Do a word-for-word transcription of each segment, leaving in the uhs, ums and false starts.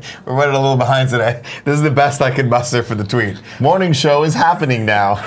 We're running a little behind today. This is the best I can muster for the tweet. Morning show is happening now.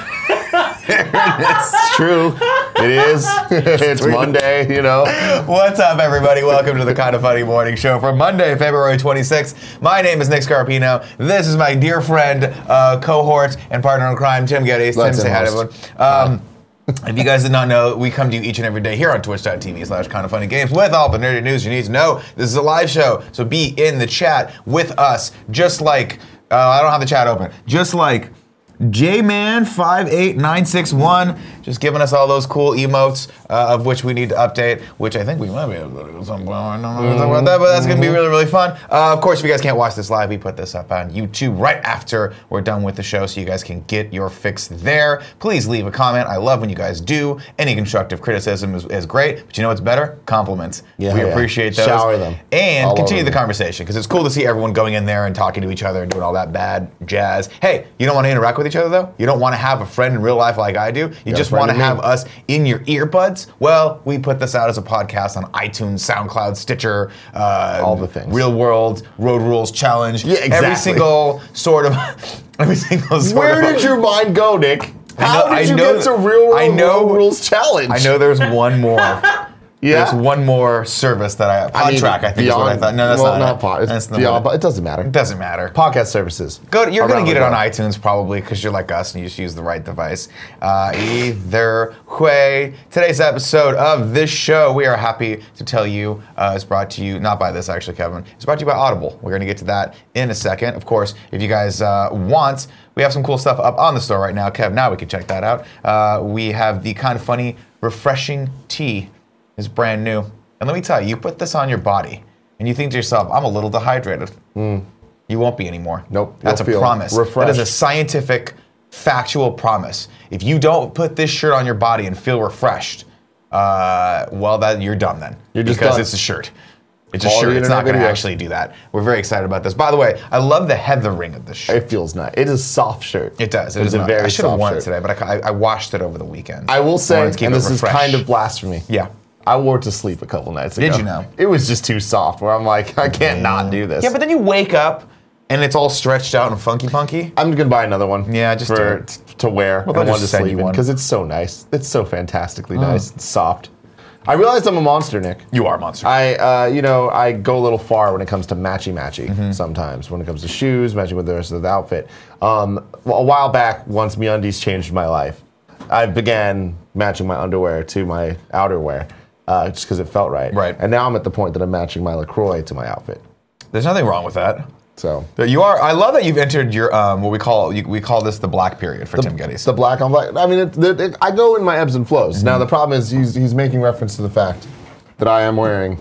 It's true. It is. It's Monday, you know. What's up, everybody? Welcome to the Kind of Funny Morning Show for Monday, February twenty-sixth. My name is Nick Scarpino. This is my dear friend, uh, cohort, and partner in crime, Tim Geddes. Tim, say hi to everyone. Um, If you guys did not know, we come to you each and every day here on twitch.tv slash kind of funny games with all the nerdy news you need to know. This is a live show, so be in the chat with us, just like, uh, I don't have the chat open, just like J Man five eight nine six one, just giving us all those cool emotes, uh, of which we need to update, which I think we might be able to do something. I don't know about that, but that's going to be really, really fun. Uh, of course, if you guys can't watch this live, we put this up on YouTube right after we're done with the show, so you guys can get your fix there. Please leave a comment. I love when you guys do. Any constructive criticism is, is great, but you know what's better? Compliments. Yeah, we yeah. appreciate those. Shower them. And All continue over the them. conversation, because it's cool to see everyone going in there and talking to each other and doing all that bad jazz. Hey, you don't want to interact with each other, though? You don't want to have a friend in real life like I do? You Got just a friend want to in me. have us in your earbuds? Well, we put this out as a podcast on iTunes, SoundCloud, Stitcher, uh, All the things. Real World, Road Rules Challenge. Yeah, exactly. Every single sort of, every single sort Where of. did your mind go, Nick? How I know- did I you know- get to Real World I know- Road Rules Challenge? I know there's one more. Yeah? There's one more service that I, I mean, Podtrack, I think is what I thought. No, that's well, not, not it. pod, That's it's not beyond, it. but it doesn't matter. It doesn't matter. Podcast services. Go to, you're going around to get the it on globe. iTunes probably because you're like us and you just use the right device. Uh, either way, today's episode of this show, we are happy to tell you, uh, is brought to you, not by this actually, Kevin, it's brought to you by Audible. We're going to get to that in a second. Of course, if you guys uh, want, we have some cool stuff up on the store right now. Kev, now we can check that out. Uh, we have the Kind of Funny Refreshing Tea. It's brand new. And let me tell you, you put this on your body, and you think to yourself, I'm a little dehydrated. Mm. You won't be anymore. Nope. That's a You'll feel promise. refreshed. That is a scientific, factual promise. If you don't put this shirt on your body and feel refreshed, uh, well, that you're done then. You're just because done. it's a shirt. It's a Quality shirt. It's not internet going to video. actually do that. We're very excited about this. By the way, I love the heathering of this shirt. It feels nice. It is a soft shirt. It does. It It's is a not- very I should have soft worn it shirt. today, but I, I, I washed it over the weekend. I will say, wanted to keep and it this is refreshed. kind of blasphemy. Yeah. I wore it to sleep a couple nights ago. Did you know? It was just too soft, where I'm like, I can't not do this. Yeah, but then you wake up and it's all stretched out and funky punky. I'm gonna buy another one. Yeah, just for do it. t- to wear Well, and they'll one to just send sleep you in one. because it's so nice. It's so fantastically nice. It's soft. I realized I'm a monster, Nick. You are a monster. I, uh, you know, I go a little far when it comes to matchy matchy. Mm-hmm. Sometimes when it comes to shoes, matching with the rest of the outfit. Um, a while back, once MeUndies changed my life, I began matching my underwear to my outerwear. Uh, just because it felt right. Right. And now I'm at the point that I'm matching my LaCroix to my outfit. There's nothing wrong with that. So But you are. I love that you've entered your um, what we call you, we call this the black period for Tim Geddes. the black on black. I mean, it, it, it, I go in my ebbs and flows. Mm-hmm. Now the problem is he's he's making reference to the fact that I am wearing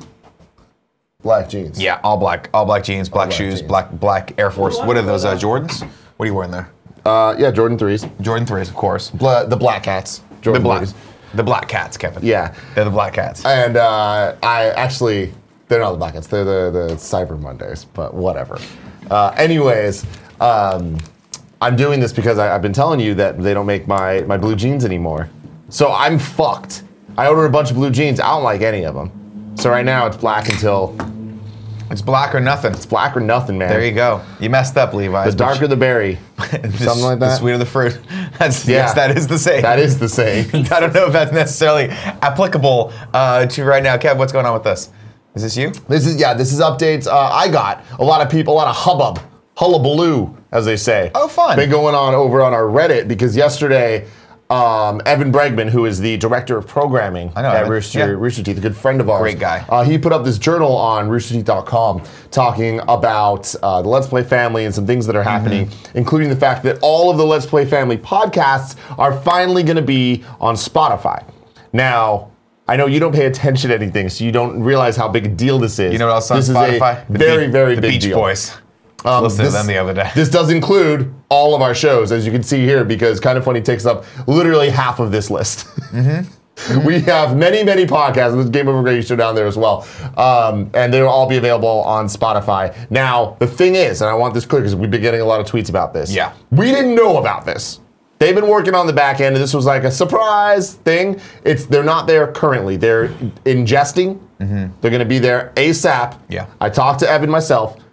black jeans. Yeah, all black, all black jeans, black, black shoes, jeans. black black Air Force. What are those uh, Jordans? What are you wearing there? Uh, yeah, Jordan threes. Jordan threes, of course. Bla- the black hats. The Jordan black, threes. the black cats, Kevin. Yeah. They're the black cats. And uh, I actually, they're not the black hats. They're the the Cyber Mondays. But whatever. Uh, anyways, um, I'm doing this because I, I've been telling you that they don't make my my blue jeans anymore. So I'm fucked. I ordered a bunch of blue jeans. I don't like any of them. So right now it's black until It's black or nothing. it's black or nothing, man. There you go. You messed up, Levi. The darker the berry, something like The that. sweeter the fruit. That's, Yeah. Yes, that is the saying. That is the saying. I don't know if that's necessarily applicable uh, to right now. Kev, what's going on with this? Is this you? This is yeah. This is updates. Uh, I got a lot of people, a lot of hubbub, hullabaloo, as they say. Oh, fun. Been going on over on our Reddit because yesterday, um, Evan Bregman, who is the director of programming I know at Evan. Rooster, Yeah. Rooster Teeth, a good friend of ours. Great guy. Uh, he put up this journal on rooster teeth dot com talking about uh, the Let's Play family and some things that are happening, Mm-hmm. including the fact that all of the Let's Play family podcasts are finally going to be on Spotify. Now, I know you don't pay attention to anything, so you don't realize how big a deal this is. You know what else on this Spotify? Is a The very, Be- very the big Beach deal. Boys. Um, Listened this, to them the other day. This does include all of our shows, as you can see here, because Kind of Funny takes up literally half of this list. Mm-hmm. We have many, many podcasts. There's Game Over Great Show down there as well. Um, and they'll all be available on Spotify. Now, the thing is, and I want this clear because we've been getting a lot of tweets about this. Yeah. We didn't know about this. They've been working on the back end, and this was like a surprise thing. It's They're not there currently. They're ingesting. Mm-hmm. They're going to be there ASAP. Yeah. I talked to Evan myself.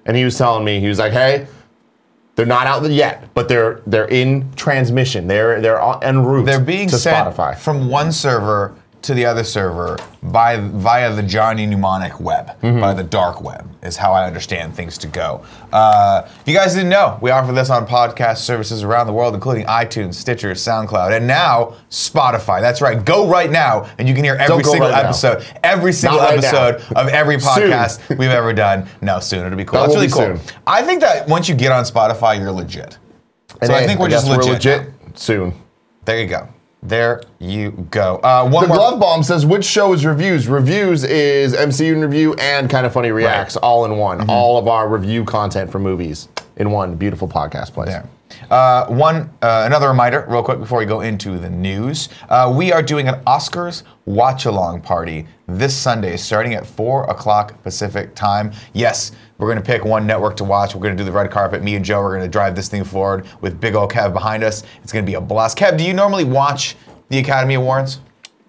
and he was telling me, he was like, hey, they're not out yet, but they're they're in transmission. They're they're en route They're being to sent Spotify. from one server to the other server by via the Johnny Mnemonic web, mm-hmm. by the dark web, is how I understand things to go. Uh, if you guys didn't know, we offer this on podcast services around the world, including iTunes, Stitcher, SoundCloud, and now Spotify. That's right. Go right now, and you can hear every single right episode, now. every single right episode now. of every podcast we've ever done. No, soon. It'll be cool. That That's really cool. Soon. I think that once you get on Spotify, you're legit. And so hey, I think we're I just legit. We're legit soon. There you go. There you go. Uh, one the more. Glove Bomb says, which show is Reviews? Reviews is M C U in Review and Kind of Funny Reacts, right. all in one. Mm-hmm. All of our review content for movies in one beautiful podcast place. There. Uh, one, uh, another reminder, real quick, before we go into the news. Uh, we are doing an Oscars watch-along party this Sunday, starting at four o'clock Pacific time. Yes, we're going to pick one network to watch. We're going to do the red carpet. Me and Joe are going to drive this thing forward with big old Kev behind us. It's going to be a blast. Kev, do you normally watch the Academy Awards?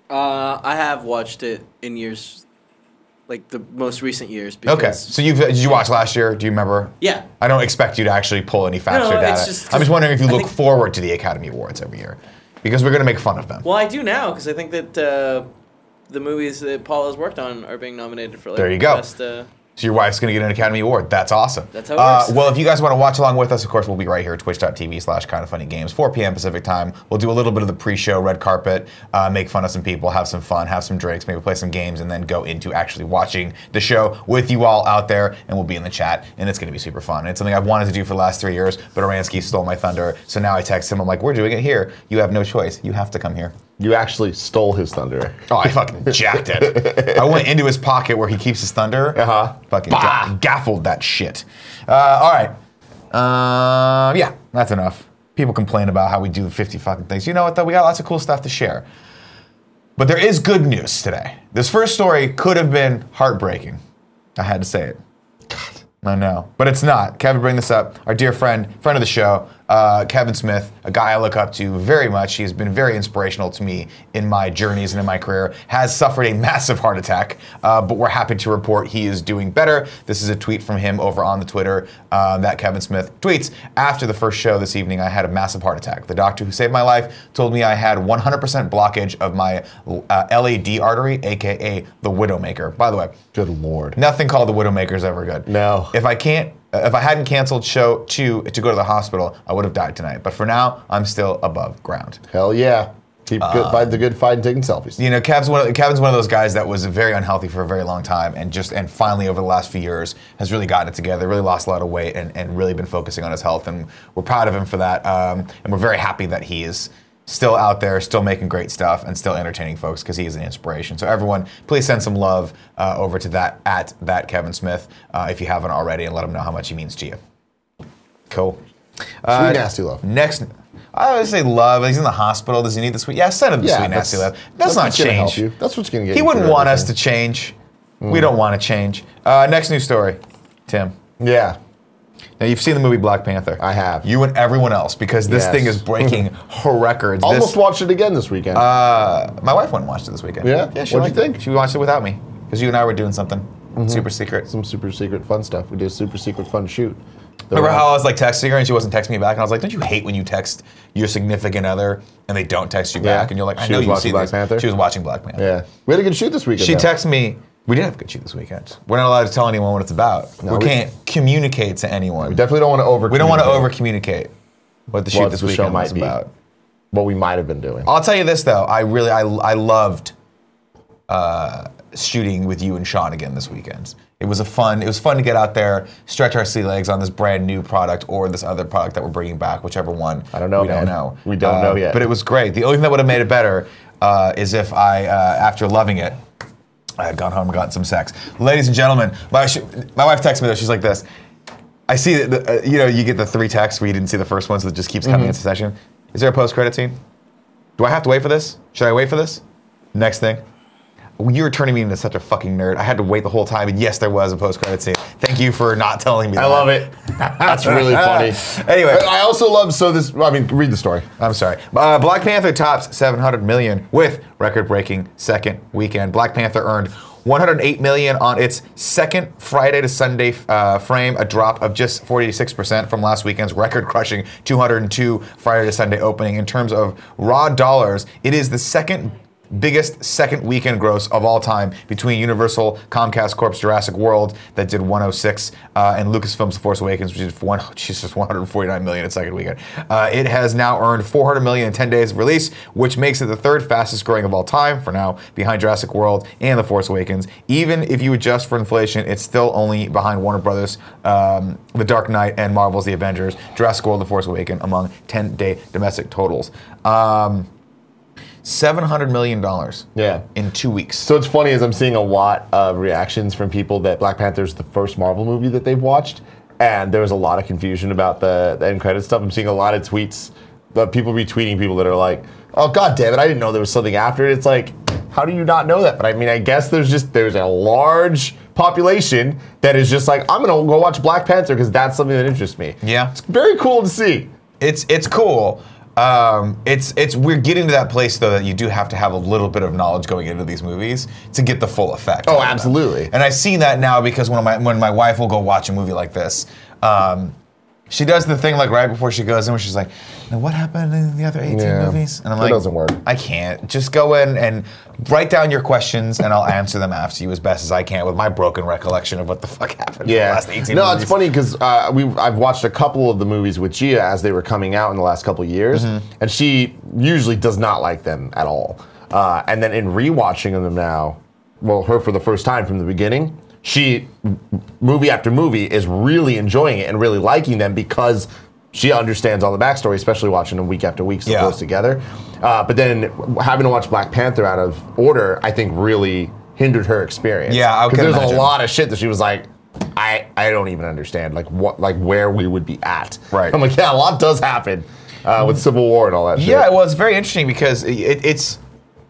Uh, I have watched it in years, like the most recent years. Because okay, so you've, did you watch last year? Do you remember? Yeah. I don't expect you to actually pull any facts no, no, or data. Just, I'm just wondering if you look forward to the Academy Awards every year, because we're going to make fun of them. Well, I do now, because I think that uh, the movies that Paul has worked on are being nominated for like there you go. best... Uh, So your wife's going to get an Academy Award. That's awesome. That's how it works. Uh, well, if you guys want to watch along with us, of course, we'll be right here at twitch.tv slash kind of funny games, four p.m. Pacific time. We'll do a little bit of the pre-show red carpet, uh, make fun of some people, have some fun, have some drinks, maybe play some games, and then go into actually watching the show with you all out there, and we'll be in the chat, and it's going to be super fun. It's something I've wanted to do for the last three years, but Oransky stole my thunder, so now I text him. I'm like, we're doing it here. You have no choice. You have to come here. You actually stole his thunder. Oh, I fucking jacked it. I went into his pocket where he keeps his thunder. Uh-huh. Fucking ga- gaffled that shit. Uh, all right. Uh, yeah, that's enough. People complain about how we do fifty fucking things. You know what, though? We got lots of cool stuff to share. But there is good news today. This first story could have been heartbreaking. I had to say it. God. I know. But it's not. Kevin, bring this up. Our dear friend, friend of the show, uh, Kevin Smith, a guy I look up to very much. He has been very inspirational to me in my journeys and in my career, has suffered a massive heart attack, uh, but we're happy to report he is doing better. This is a tweet from him over on the Twitter uh, that Kevin Smith tweets. After the first show this evening, I had a massive heart attack. The doctor who saved my life told me I had one hundred percent blockage of my uh, L A D artery, A K A the Widowmaker. By the way, good Lord. Nothing called the Widowmaker is ever good. No. If I can't If I hadn't canceled show two to go to the hospital, I would have died tonight. But for now, I'm still above ground. Hell yeah. Keep uh, good, fight the good fight and taking selfies. You know, Kev's one, of, Kevin's one of those guys that was very unhealthy for a very long time and just and finally over the last few years has really gotten it together, really lost a lot of weight and, and really been focusing on his health. And we're proud of him for that. Um, and we're very happy that he is still out there, still making great stuff, and still entertaining folks because he is an inspiration. So everyone, please send some love uh, over to that at that Kevin Smith uh, if you haven't already, and let him know how much he means to you. Cool. Uh, sweet nasty love. Next, I would say love. He's in the hospital. Does he need the sweet? Yeah, send him the yeah, sweet nasty love. that's That's, not what's gonna change. Help you. That's what's going to get. He you wouldn't want everything. us to change. Mm. We don't want to change. Uh, next news story, Tim. Yeah. Now, you've seen the movie Black Panther. I have. You and everyone else, because this yes. thing is breaking records. Almost this, watched it again this weekend. Uh, my wife went and watched it this weekend. Yeah? Yeah, she What'd you think? It. She watched it without me, because you and I were doing something mm-hmm. super secret. Some super secret fun stuff. We did a super secret fun shoot. Remember how I was like texting her and she wasn't texting me back, and I was like, "Don't you hate when you text your significant other and they don't text you back?" Yeah. And you're like, "I she know was you watching see Black this." Panther? She was watching Black Panther. Yeah, we had a good shoot this weekend. She though. texted me. We did have a good shoot this weekend. We're not allowed to tell anyone what it's about. No, we, we can't communicate to anyone. We definitely don't want to over. We don't want to over communicate what the shoot what this the weekend show might was be. about. What we might have been doing. I'll tell you this though, I really I I loved uh, shooting with you and Sean again this weekend. It was a fun. It was fun to get out there, stretch our sea legs on this brand new product or this other product that we're bringing back, whichever one. I don't know. We man. don't know. We don't uh, know yet. But it was great. The only thing that would have made it better uh, is if I, uh, after loving it, I had gone home and gotten some sex. Ladies and gentlemen, my my wife texted me though. She's like this. I see that the, uh, you know you get the three texts where you didn't see the first one, so it just keeps coming mm-hmm. into session. Is there a post-credit scene? Do I have to wait for this? Should I wait for this? Next thing. You were turning me into such a fucking nerd. I had to wait the whole time, and yes, there was a post-credit scene. Thank you for not telling me I that. love it. That's really funny. Anyway. I also love, so this, I mean, read the story. I'm sorry. Uh, Black Panther tops seven hundred million with record-breaking second weekend. Black Panther earned one hundred eight million on its second Friday to Sunday uh, frame, a drop of just forty-six percent from last weekend's record-crushing two hundred two Friday to Sunday opening. In terms of raw dollars, it is the second biggest second weekend gross of all time between Universal, Comcast Corp's Jurassic World that did one oh six uh, and Lucasfilm's The Force Awakens, which is one, Jesus, one hundred forty-nine million its second weekend. Uh, it has now earned four hundred million in ten days of release, which makes it the third fastest growing of all time for now, behind Jurassic World and The Force Awakens. Even if you adjust for inflation, it's still only behind Warner Brothers, um, The Dark Knight, and Marvel's The Avengers, Jurassic World, The Force Awakens among ten-day domestic totals. Um, seven hundred million dollars yeah. in two weeks. So it's funny as I'm seeing a lot of reactions from people that Black Panther's the first Marvel movie that they've watched, and there was a lot of confusion about the, the end credit stuff. I'm seeing a lot of tweets, uh, people retweeting people that are like, oh, God damn it, I didn't know there was something after it. It's like, how do you not know that? But I mean, I guess there's just, there's a large population that is just like, I'm going to go watch Black Panther because that's something that interests me. Yeah. It's very cool to see. It's, it's cool. Um, it's it's we're getting to that place though that you do have to have a little bit of knowledge going into these movies to get the full effect. Oh, absolutely. And I see that now because when my when my wife will go watch a movie like this, um, she does the thing like right before she goes in where she's like, now what happened in the other eighteen yeah, movies? And I'm it like, it doesn't work. I can't. Just go in and write down your questions and I'll answer them after you as best as I can with my broken recollection of what the fuck happened yeah. in the last eighteen no, movies. it's funny because uh, we I've watched a couple of the movies with Gia as they were coming out in the last couple of years, mm-hmm. and she usually does not like them at all. Uh, and then in rewatching them now, well, her for the first time from the beginning, she, movie after movie, is really enjoying it and really liking them because she understands all the backstory, especially watching them week after week so yeah. close together. Uh, but then having to watch Black Panther out of order, I think really hindered her experience. Yeah, because there's imagine. a lot of shit that she was like, I, I don't even understand like what like where we would be at. Right. I'm like, yeah, a lot does happen uh, with Civil War and all that shit. Yeah, well, it's very interesting because it, it's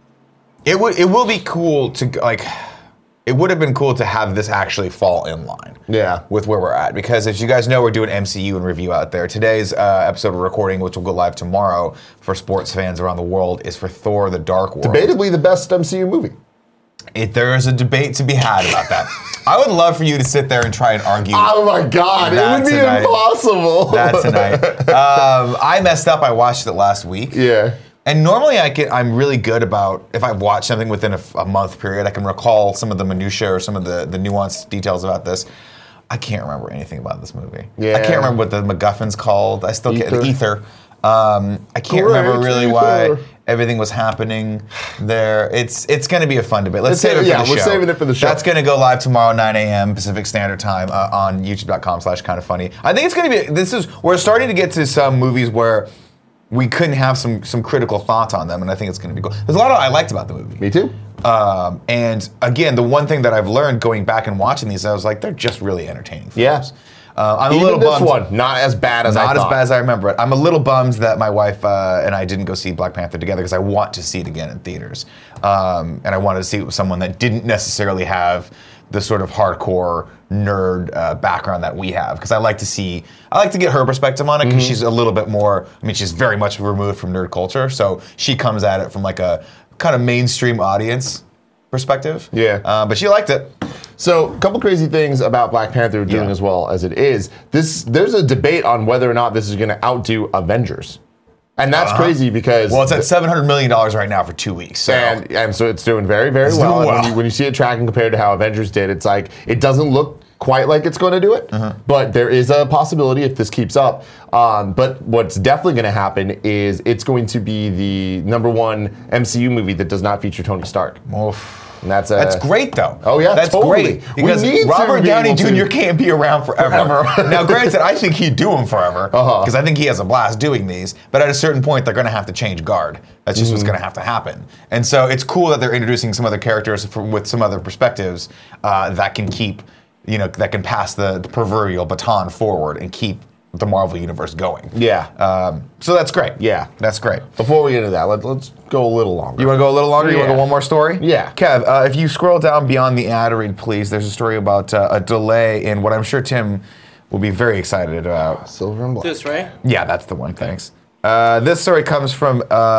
it would it will be cool to like. It would have been cool to have this actually fall in line yeah. with where we're at. Because as you guys know, we're doing M C U and review out there. Today's uh, episode we're recording, which will go live tomorrow for sports fans around the world, is for Thor: The Dark World. Debatably the best M C U movie. It, there is a debate to be had about that. I would love for you to sit there and try and argue. Oh my God, it would be tonight. impossible. That tonight. Um, I messed up. I watched it last week. Yeah. And normally I can, I'm really good about, if I watch something within a, a month period, I can recall some of the minutiae or some of the, the nuanced details about this. I can't remember anything about this movie. Yeah. I can't remember what the MacGuffin's called. I still Ether. can't, the ether. Um, I can't Great remember really ether. why everything was happening there. It's it's going to be a fun debate. Let's It's save a- it for yeah, the we're show. saving it for the show. That's going to go live tomorrow, nine a.m. Pacific Standard Time uh, on youtube dot com slash kind of funny. I think it's going to be, this is, we're starting to get to some movies where we couldn't have some some critical thoughts on them, and I think it's going to be cool. There's a lot of I liked about the movie. Me too. Um, and again, the one thing that I've learned going back and watching these, I was like, they're just really entertaining films. Yeah. Uh, I'm Even a little this bummed. one, not as bad as I Not as thought. bad as I remember it. I'm a little bummed that my wife uh, and I didn't go see Black Panther together because I want to see it again in theaters. Um, and I wanted to see it with someone that didn't necessarily have the sort of hardcore nerd uh, background that we have. Because I like to see, I like to get her perspective on it because Mm-hmm. she's a little bit more, I mean, she's very much removed from nerd culture. So she comes at it from like a kind of mainstream audience perspective. Yeah. Uh, but she liked it. So, a couple crazy things about Black Panther doing Yeah. as well as it is. This there's a debate on whether or not this is going to outdo Avengers, and that's Uh-huh. crazy because Well, it's at seven hundred million dollars right now for two weeks. So. and and so it's doing very very It's well. doing And well. When, you, when you see it tracking compared to how Avengers did, it's like it doesn't look quite like it's going to do it, Uh-huh. but there is a possibility if this keeps up. Um, but what's definitely going to happen is it's going to be the number one M C U movie that does not feature Tony Stark. Oof. And that's, uh, That's great, though. Oh, yeah, that's totally. great We because need to Robert be Downey able to- Junior can't be around forever. Forever. Now, granted, I think he'd do them forever because Uh-huh. I think he has a blast doing these. But at a certain point, they're going to have to change guard. That's just Mm-hmm. what's going to have to happen. And so it's cool that they're introducing some other characters from, with some other perspectives uh, that can keep, you know, that can pass the, the proverbial baton forward and keep the Marvel universe going. Yeah. Um, so that's great. Yeah. That's great. Before we get into that, let, let's go a little longer. You want to go a little longer? You want to Yeah. go one more story? Yeah. Kev, uh, if you scroll down beyond the ad read, please, there's a story about uh, a delay in what I'm sure Tim will be very excited about. Silver and Black. This, right? Yeah, that's the one, thanks. Uh, this story comes from uh,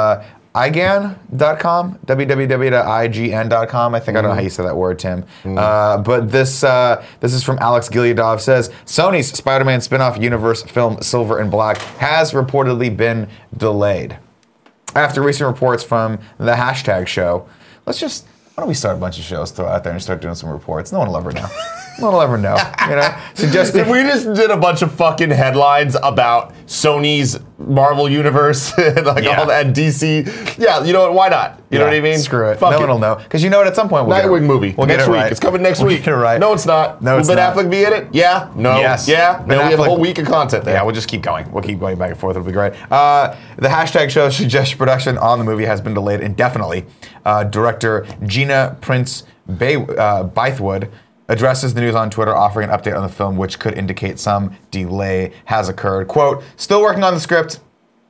I G A N dot com, w w w dot i g n dot com. I think mm. I don't know how you say that word, Tim. Mm. Uh, but this uh, this is from Alex Gilyadov. Says Sony's Spider-Man spin-off universe film Silver and Black has reportedly been delayed. After recent reports from the hashtag show, let's just why don't we start a bunch of shows, throw it out there, and start doing some reports? No one will ever know. No one will ever know. You know, suggesting if we just did a bunch of fucking headlines about Sony's Marvel universe and like Yeah. all that and D C. Yeah, you know what? Why not? You know Yeah, what I mean? Screw it. Fuck no it. one will know. Because you know what? At some point we'll Nightwing get it. movie. We'll next get it week. right. It's coming next We'll week. get it right. No, it's not. No, Will it's Ben not. Affleck be in it? Yeah. No. Yes. Yeah. Ben Then we have a Affleck- whole week of content there. Yeah, we'll just keep going. We'll keep going back and forth. It'll be great. Uh, the hashtag show suggests production on the movie has been delayed indefinitely. Uh, director Gina Prince Bay, uh, Bythewood addresses the news on Twitter, offering an update on the film, which could indicate some delay has occurred. Quote, still working on the script.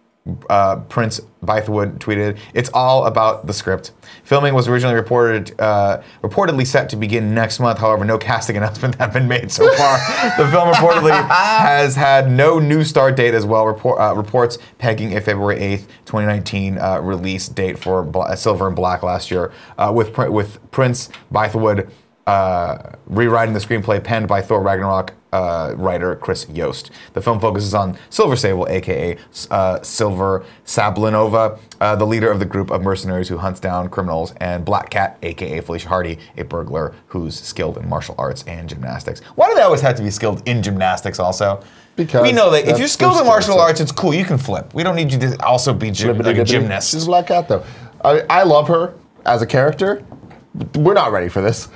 Uh, Prince Bythewood tweeted, "It's all about the script. Filming was originally reported, uh, reportedly set to begin next month. However, no casting announcements have been made so far. The film reportedly has had no new start date as well. Report, uh, reports pegging a February eighth, twenty nineteen uh, release date for Bla- Silver and Black last year, uh, with Pr- with Prince Bythewood uh, rewriting the screenplay penned by Thor Ragnarok Uh, writer Chris Yost. The film focuses on Silver Sable, aka uh, Silver Sablinova, uh, the leader of the group of mercenaries who hunts down criminals, and Black Cat, aka Felicia Hardy, a burglar who's skilled in martial arts and gymnastics. Why do they always have to be skilled in gymnastics also? Because we know that if that's you're skilled their in martial skill set. arts, it's cool. You can flip. We don't need you to also be gym, like a gymnast. She's a Black Cat, though. I, I love her as a character. We're not ready for this.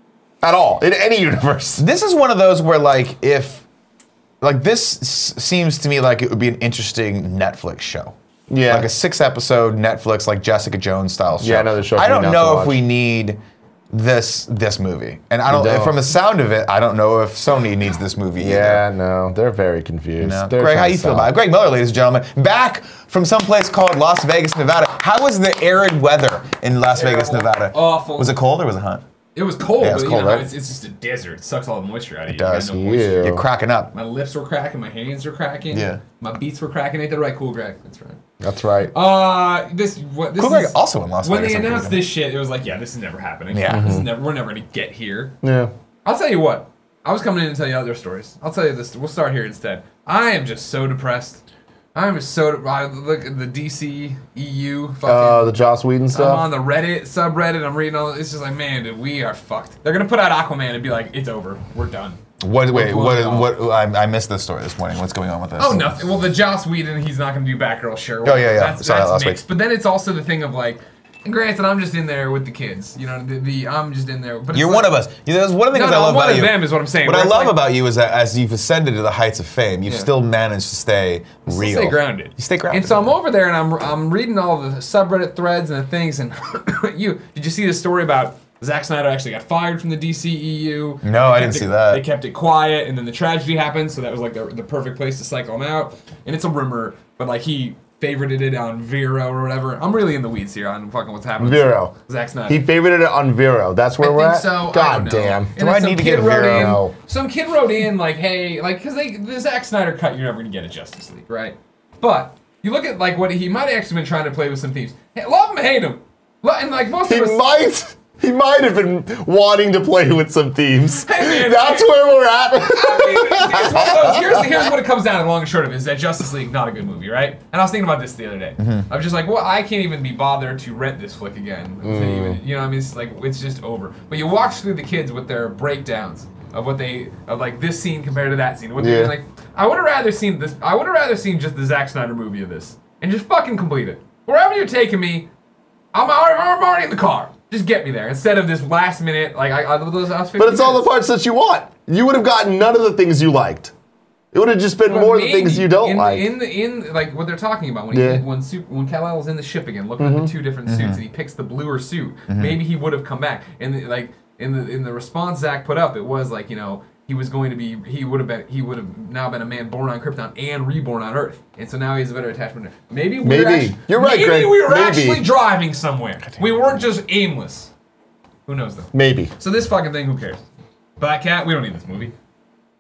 At all, in any universe. This is one of those where, like, if, like, this s- seems to me like it would be an interesting Netflix show. Yeah. Like a six-episode Netflix, like Jessica Jones style show. Yeah, another show I for me don't not to know if watch. we need this this movie, and I don't. don't. From the sound of it, I don't know if Sony needs this movie Yeah, either. no, they're very confused. You know? They're Greg, how kinda you feel sour. about it? Greg Miller, ladies and gentlemen, back from some place called Las Vegas, Nevada. How was the arid weather in Las Vegas, Terrible. Nevada? Awful. Was it cold or was it hot? It was cold, Yeah, it was but cold, you know, right? it's, it's just a desert. It sucks all the moisture out of you. It does. You got no moisture. Ew. You're cracking up. My lips were cracking, my hands were cracking. Yeah. My beats were cracking. Ain't that right, Cool Greg? That's right. That's right. Uh, this what this Cool Greg is, also in Las when Vegas, they I'm announced thinking. this shit, it was like, yeah, this is never happening. Yeah. This is never. We're never gonna get here. Yeah. I'll tell you what. I was coming in to tell you other stories. I'll tell you this. We'll start here instead. I am just so depressed. I'm just so. I look at the D C E U. Fucking, Uh, the Joss Whedon I'm stuff. on the Reddit subreddit. I'm reading all. It's just like, man, dude, we are fucked. They're gonna put out Aquaman and be like, it's over. We're done. What? Wait. We're What? blowing What? I, I missed this story this morning. What's going on with this? Oh, nothing. Well, the Joss Whedon, he's not going to do Batgirl, sure. Oh, yeah, yeah. That's, Saw that that's last mixed. week. But then it's also the thing of like, and granted, I'm just in there with the kids. You know, the, the I'm just in there. But it's You're like, one of us. You know, that's one of the No, things no, I love I'm one about of you. them is what I'm saying. What where I it's love like- about you is that as you've ascended to the heights of fame, you've Yeah. still managed to stay Still real. stay grounded. You stay grounded. And so I'm over there and I'm I'm reading all the subreddit threads and the things. And you did you see the story about Zack Snyder actually got fired from the D C E U? No, I They didn't kept see it- that. They kept it quiet, and then the tragedy happened. So that was like the, the perfect place to cycle him out. And it's a rumor, but like he favorited it on Vero or whatever. I'm really in the weeds here on fucking what's happening. Vero. Zack Snyder. He favorited it on Vero. That's where I we're think at. so. I God don't know. damn. And Do then I some need to kid get wrote Vero? in- Some kid wrote in like, hey, like, because they the Zack Snyder cut, you're never gonna get a Justice League, right? But you look at like what he might have actually been trying to play with some themes. Hey, love him, hate him, Lo- and like most He of us. might. He might have been wanting to play with some themes. Hey, man, That's I- where we're at. I mean, it's one of those- here's, here's what it comes down to, long and short of it, is that Justice League not a good movie, right? And I was thinking about this the other day. Mm-hmm. I was just like, well, I can't even be bothered to rent this flick again. Mm. To even- you know, what I mean, it's like it's just over. But you watch through the kids with their breakdowns of what they of like this scene compared to that scene. What Yeah. they like, I would have rather seen this. I would have rather seen just the Zack Snyder movie of this and just fucking complete it. Wherever you're taking me, I'm already, I'm already in the car. Just get me there instead of this last minute. Like I, I, those, I was But it's all the parts that you want. You would have gotten none of the things you liked. It would have just been But more the maybe things you don't in, like. In the in like what they're talking about when Yeah. he, when Super, when Kal-El's in the ship again, looking at the two different suits, and he picks the bluer suit. Maybe he would have come back. And the, like in the in the response Zach put up, it was like you know he was going to be he would have been he would have now been a man born on Krypton and reborn on Earth, and so now he has a better attachment. Maybe we Maybe. were actually, You're right, Maybe Greg. we were Maybe. actually driving somewhere. We weren't just aimless. Who knows though? Maybe. So this fucking thing, who cares? Black Cat, we don't need this movie.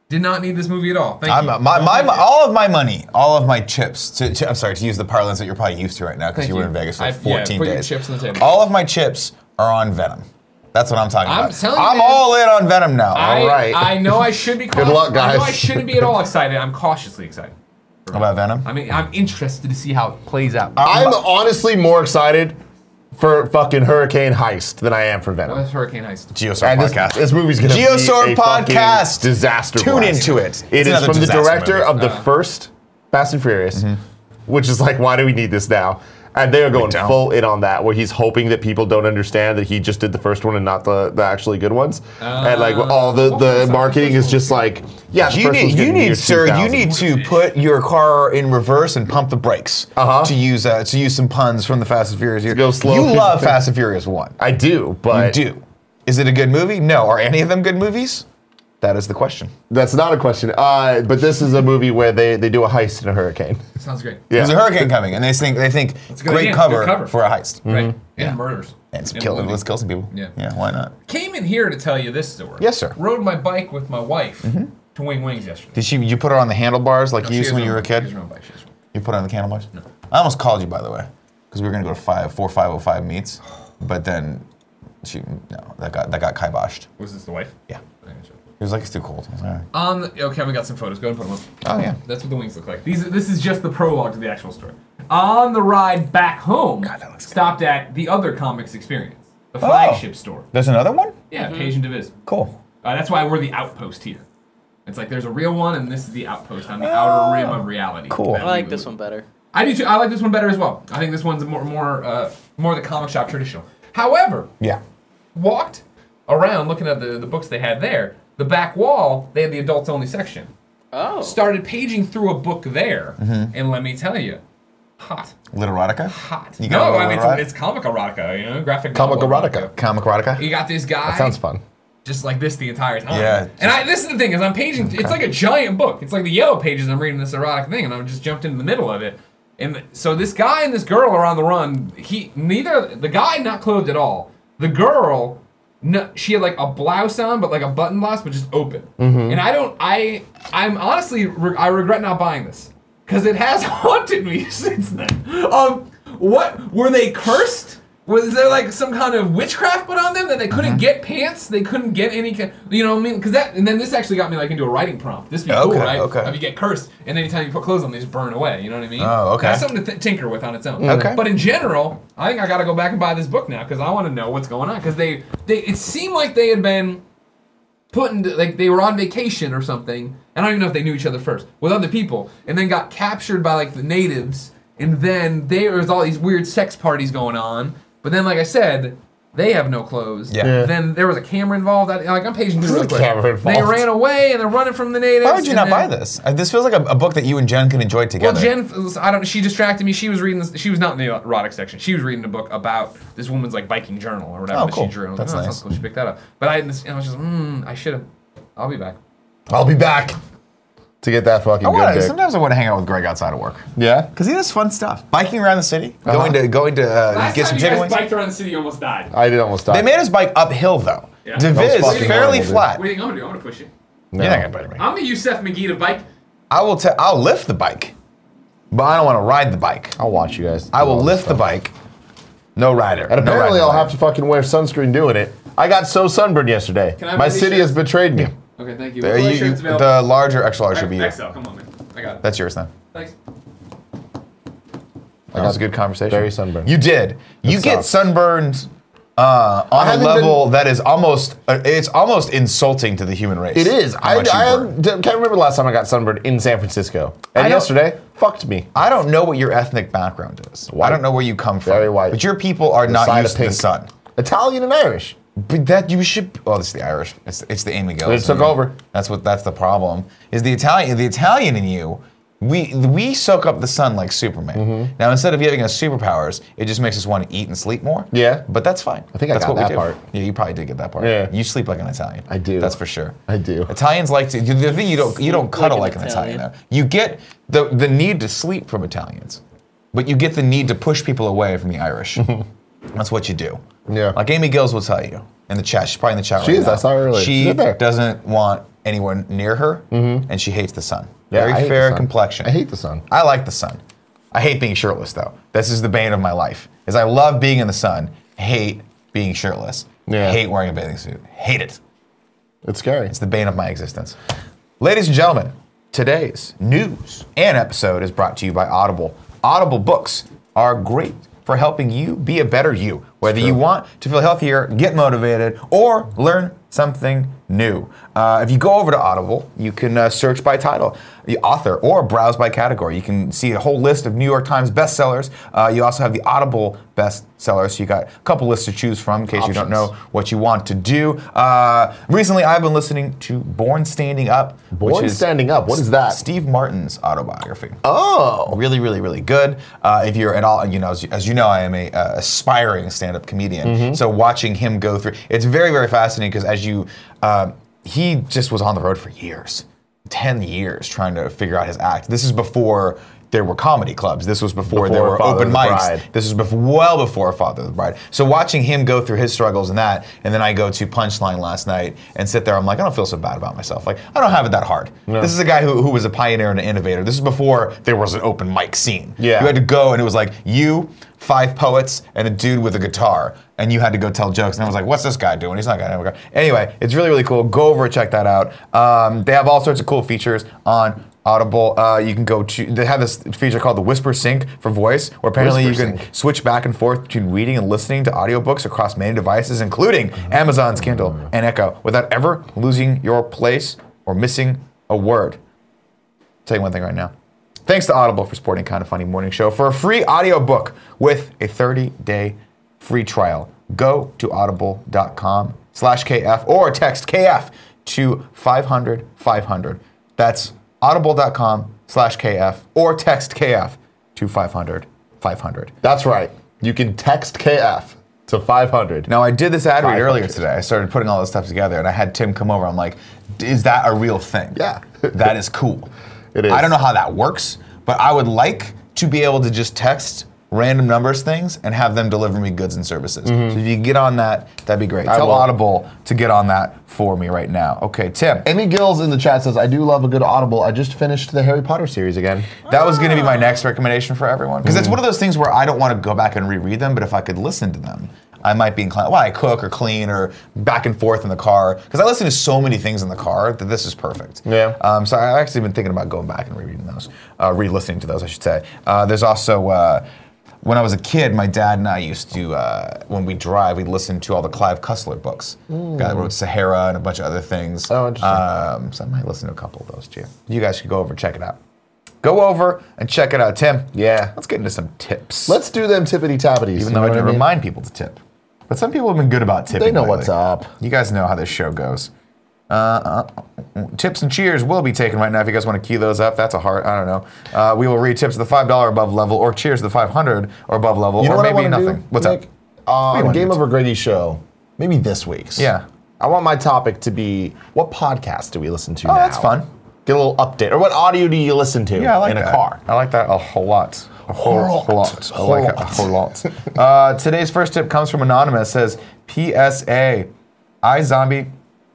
Did not need this movie at all. Thank I'm, you. my, Don't my, need my, it. all of my money, all of my chips, to, to, I'm sorry, to use the parlance that you're probably used to right now because Thank you were you. in Vegas for I- fourteen yeah, put your days. chips on the table. All of my chips are on Venom. That's what I'm talking I'm about. telling you, I'm man. all in on Venom now. I, All right. I know I should be. Good luck, I know guys. I shouldn't be at all excited. I'm cautiously excited. About Venom? I mean, I'm interested to see how it plays out. I'm honestly more excited for fucking Hurricane Heist than I am for Venom. What's Hurricane Heist? Geosword And this, podcast. this movie's gonna Geosword be a fucking podcast. disaster. Tune blast. into it. It It's is another from the disaster director movie. of the Uh. first Fast and Furious, Mm-hmm. which is like, why do we need this now? And they are going don't. full in on that, where he's hoping that people don't understand that he just did the first one and not the, the actually good ones. and like all the, well, the first off, marketing the is first just one- like, yeah, the You first one's need, good you in the year need, sir. You two thousand. need to put your car in reverse and pump the brakes. Uh-huh. To use uh, to use some puns from the Fast and Furious. go slow. You love Fast and Furious One. I do, but You do. Is it a good movie? No. Are any of them good movies? That is the question. that's not a question. Uh, but this is a movie where they, they do a heist in a hurricane. Sounds great. Yeah. There's a hurricane coming, and they think they think a good great idea. cover, Good cover. for a heist. Right. And Yeah. murders. And it's And kill, looting. let's kill some people. Yeah. Yeah. Why not? Came in here to tell you this story. Yes, sir. Rode my bike with my wife to Wing Wings yesterday. Did she? You put her on the handlebars like No, you she used has when her you own- were a she has kid? her own bike, she has her own. You put her on the handlebars? No. I almost called you, by the way, because we were gonna go to five four five oh five meets, but then she no that got that got kiboshed. Was this the wife? Yeah. I gotcha. He was like, it's too cold. I was like, all right. On the, okay, we got some photos. Go ahead and put them up. Oh yeah. That's what the wings look like. These, this is just the prologue to the actual story. On the ride back home, God, that looks good. stopped at the other comics experience, the Oh. flagship store. There's another one. Yeah, Page and Diviz. Cool. Uh, that's why we're the outpost here. It's like there's a real one, and this is the outpost on the outer rim of reality. Cool. I like this one better. I do too. I like this one better as well. I think this one's more, more, uh, more the comic shop traditional. However, Yeah. walked around looking at the, the books they had there. The back wall, they had the adults only section. Oh. Started paging through a book there, Mm-hmm. and let me tell you, hot, Literotica. hot. You got a no, little I mean erotic? it's, it's comic erotica, you know, graphic Comic novel erotica. Comic erotica. You got this guy. That sounds fun. Just like this the entire time. Yeah, And I, this is the thing is I'm paging. It's like a giant book. It's like the yellow pages. I'm reading this erotic thing, and I'm just jumped into the middle of it. And so this guy and this girl are on the run. He neither the guy not clothed at all. The girl, no, she had like a blouse on, but like a button blouse, but just open. Mm-hmm. And I don't. I I'm honestly re- I regret not buying this because it has haunted me since then. Um, what were they cursed? Was there like some kind of witchcraft put on them that they couldn't Mm-hmm. get pants? They couldn't get any, ki- you know what I mean? Because that, and then this actually got me like into a writing prompt. This would be cool, Okay, right? okay. If you get cursed, and anytime you put clothes on, they just burn away. You know what I mean? Oh, okay. That's something to th- tinker with on its own. Okay. But in general, I think I got to go back and buy this book now because I want to know what's going on. Because they, they, it seemed like they had been put into, like they were on vacation or something. I don't even know if they knew each other first with other people, and then got captured by like the natives, and then there was all these weird sex parties going on. But then, like I said, they have no clothes. Yeah. Yeah. Then there was a camera involved. I, like I'm paging through There's real a quick. camera involved. They ran away and they're running from the natives. Why would you and not then- buy this? Uh, This feels like a, a book that you and Jen can enjoy Well, together. Jen, I don't. She distracted me. She was reading. This, she was not in the erotic section. She was reading a book about this woman's like biking journal or whatever Oh, that cool. she drew. And I was That's like, oh, that nice. sounds cool. She picked that up. But I, and I was just, mm, I should have. I'll be back. I'll be back to get that fucking I good wanna, dick. sometimes I want to hang out with Greg outside of work Yeah? because he does fun stuff. Biking around the city, Uh-huh. going to going to uh, Last get some time you chicken guys wings. biked around the city, you almost died. I did almost die. They made us bike uphill though. Yeah. Diviz That was fucking fairly horrible, dude. flat. What do you think I'm gonna do? I'm gonna push you. No. You're not gonna bite me. I'm the Yusef McGee to bike. I will. T- I'll lift the bike, but I don't want to ride the bike. I'll watch you guys. I do will all this lift the stuff. bike. No rider. And no apparently rider I'll bike. have to fucking wear sunscreen doing it. I got so sunburned yesterday. Can I My have these city shirts? has betrayed me. Okay, thank you. Uh, What you- color you- shirts available? the larger extra large should be you. X L. Come on, man. I got it. That's yours now. Thanks. That was a good conversation. very sunburned. You did. You get sucks. sunburned uh, on a haven't level that is almost. Uh, it's almost insulting to the human race. It is. how I, much you I burn. am- can't remember the last time I got sunburned in San Francisco. And I don't- yesterday, fucked me. I don't know what your ethnic background is. I White. don't know where you come from. Very white. But your people are The not side used of to the pink. sun. Italian and Irish. But that you should. Oh, it's the Irish. It's, it's the Amy Gills. It took in you. over. That's what. That's the problem. Is the Italian? The Italian in you. We we soak up the sun like Superman. Mm-hmm. Now instead of giving us superpowers, it just makes us want to eat and sleep more. Yeah. But that's fine. I think I that's got what we that do. part. Yeah, you probably did get that part. Yeah. You sleep like an Italian. I do. That's for sure. I do. Italians like to. The thing you don't you don't Sleep cuddle like like an an Italian. Italian. though. You get the the need to sleep from Italians, but you get the need to push people away from the Irish. That's what you do. Yeah. Like Amy Gills will tell you in the chat. She's probably in the chat She right is, now. I saw her earlier. She She's in there. doesn't want anyone near her, mm-hmm. and she hates the sun. Yeah, Very I hate fair the sun. complexion. I hate the sun. I like the sun. I hate being shirtless though. This is the bane of my life. Is I love being in the sun, hate being shirtless. Yeah. Hate wearing a bathing suit. Hate it. It's scary. It's the bane of my existence. Ladies and gentlemen, today's news and episode is brought to you by Audible. Audible books are great for helping you be a better you. Whether you want to feel healthier, get motivated, or learn something new. Uh, if you go over to Audible, you can uh, search by title, the author, or browse by category. You can see a whole list of New York Times bestsellers. Uh, you also have the Audible bestsellers, so you got a couple lists to choose from in case Options. you don't know what you want to do. Uh, recently, I've been listening to Born Standing Up. Born which is Standing Up, what is that? Steve Martin's autobiography. Oh! Really, really, really good. Uh, if you're at all, you know, as, as you know, I am a uh, aspiring stand-up comedian. Mm-hmm. So watching him go through, it's very, very fascinating because as you, uh, he just was on the road for years, ten years trying to figure out his act. This is before there were comedy clubs. This was before, before there were Father open mics. This was before, well before Father of the Bride. So watching him go through his struggles and that, and then I go to Punchline last night and sit there, I'm like, I don't feel so bad about myself. Like, I don't have it that hard. No. This is a guy who, who was a pioneer and an innovator. This is before there was an open mic scene. Yeah. You had to go and it was like you, five poets, and a dude with a guitar, and you had to go tell jokes. And I was like, what's this guy doing? He's not gonna go. Anyway, it's really, really cool. Go over and check that out. Um, they have all sorts of cool features on Audible. Uh, you can go to, they have this feature called the Whisper Sync for voice, where apparently Whisper you can Sync. switch back and forth between reading and listening to audiobooks across many devices, including Amazon's Kindle and Echo, without ever losing your place or missing a word. I'll tell you one thing right now. Thanks to Audible for supporting Kind of Funny Morning Show. For a free audiobook with a thirty-day free trial, go to audible.com slash KF or text K F to five hundred five hundred. That's audible.com slash KF or text K F to five hundred five hundred. That's right. You can text K F to five hundred. Now, I did this ad read earlier today. I started putting all this stuff together, and I had Tim come over. I'm like, is that a real thing? Yeah. That is cool. It is. I don't know how that works, but I would like to be able to just text random numbers things and have them deliver me goods and services. Mm-hmm. So if you can get on that, that'd be great. I Tell will. Audible to get on that for me right now. Okay, Tim. Amy Gills in the chat says, I do love a good Audible. I just finished the Harry Potter series again. That was going to be my next recommendation for everyone. Because mm. it's one of those things where I don't want to go back and reread them, but if I could listen to them, I might be inclined, well, I cook or clean or back and forth in the car. Because I listen to so many things in the car that this is perfect. Yeah. Um, so I've actually been thinking about going back and rereading those, uh, re-listening to those, I should say. Uh, there's also, uh, when I was a kid, my dad and I used to, uh, when we drive, we'd listen to all the Clive Cussler books. Mm. Guy that wrote Sahara and a bunch of other things. Oh, interesting. Um, so I might listen to a couple of those too. You guys should go over and check it out. Go over and check it out. Tim. Yeah. Let's get into some tips. Let's do them tippity-tappities. Even though I didn't remind people to tip. But some people have been good about tipping. They know lately. what's up. You guys know how this show goes. Uh, uh, tips and cheers will be taken right now if you guys want to key those up. That's a heart. I don't know. Uh, we will read tips at the five dollar above level, or cheers to the five hundred or above level, you know or what maybe I nothing. Do, What's Nick? up? Uh, Game Over Grady show. Maybe this week's. Yeah. I want my topic to be, what podcast do we listen to oh, now? Oh, that's fun. Get a little update. Or what audio do you listen to yeah, I like in that. a car? I like that a whole lot. A whole, whole whole lot. lot. I like it a whole lot. uh, today's first tip comes from Anonymous. Says, P S A, iZombie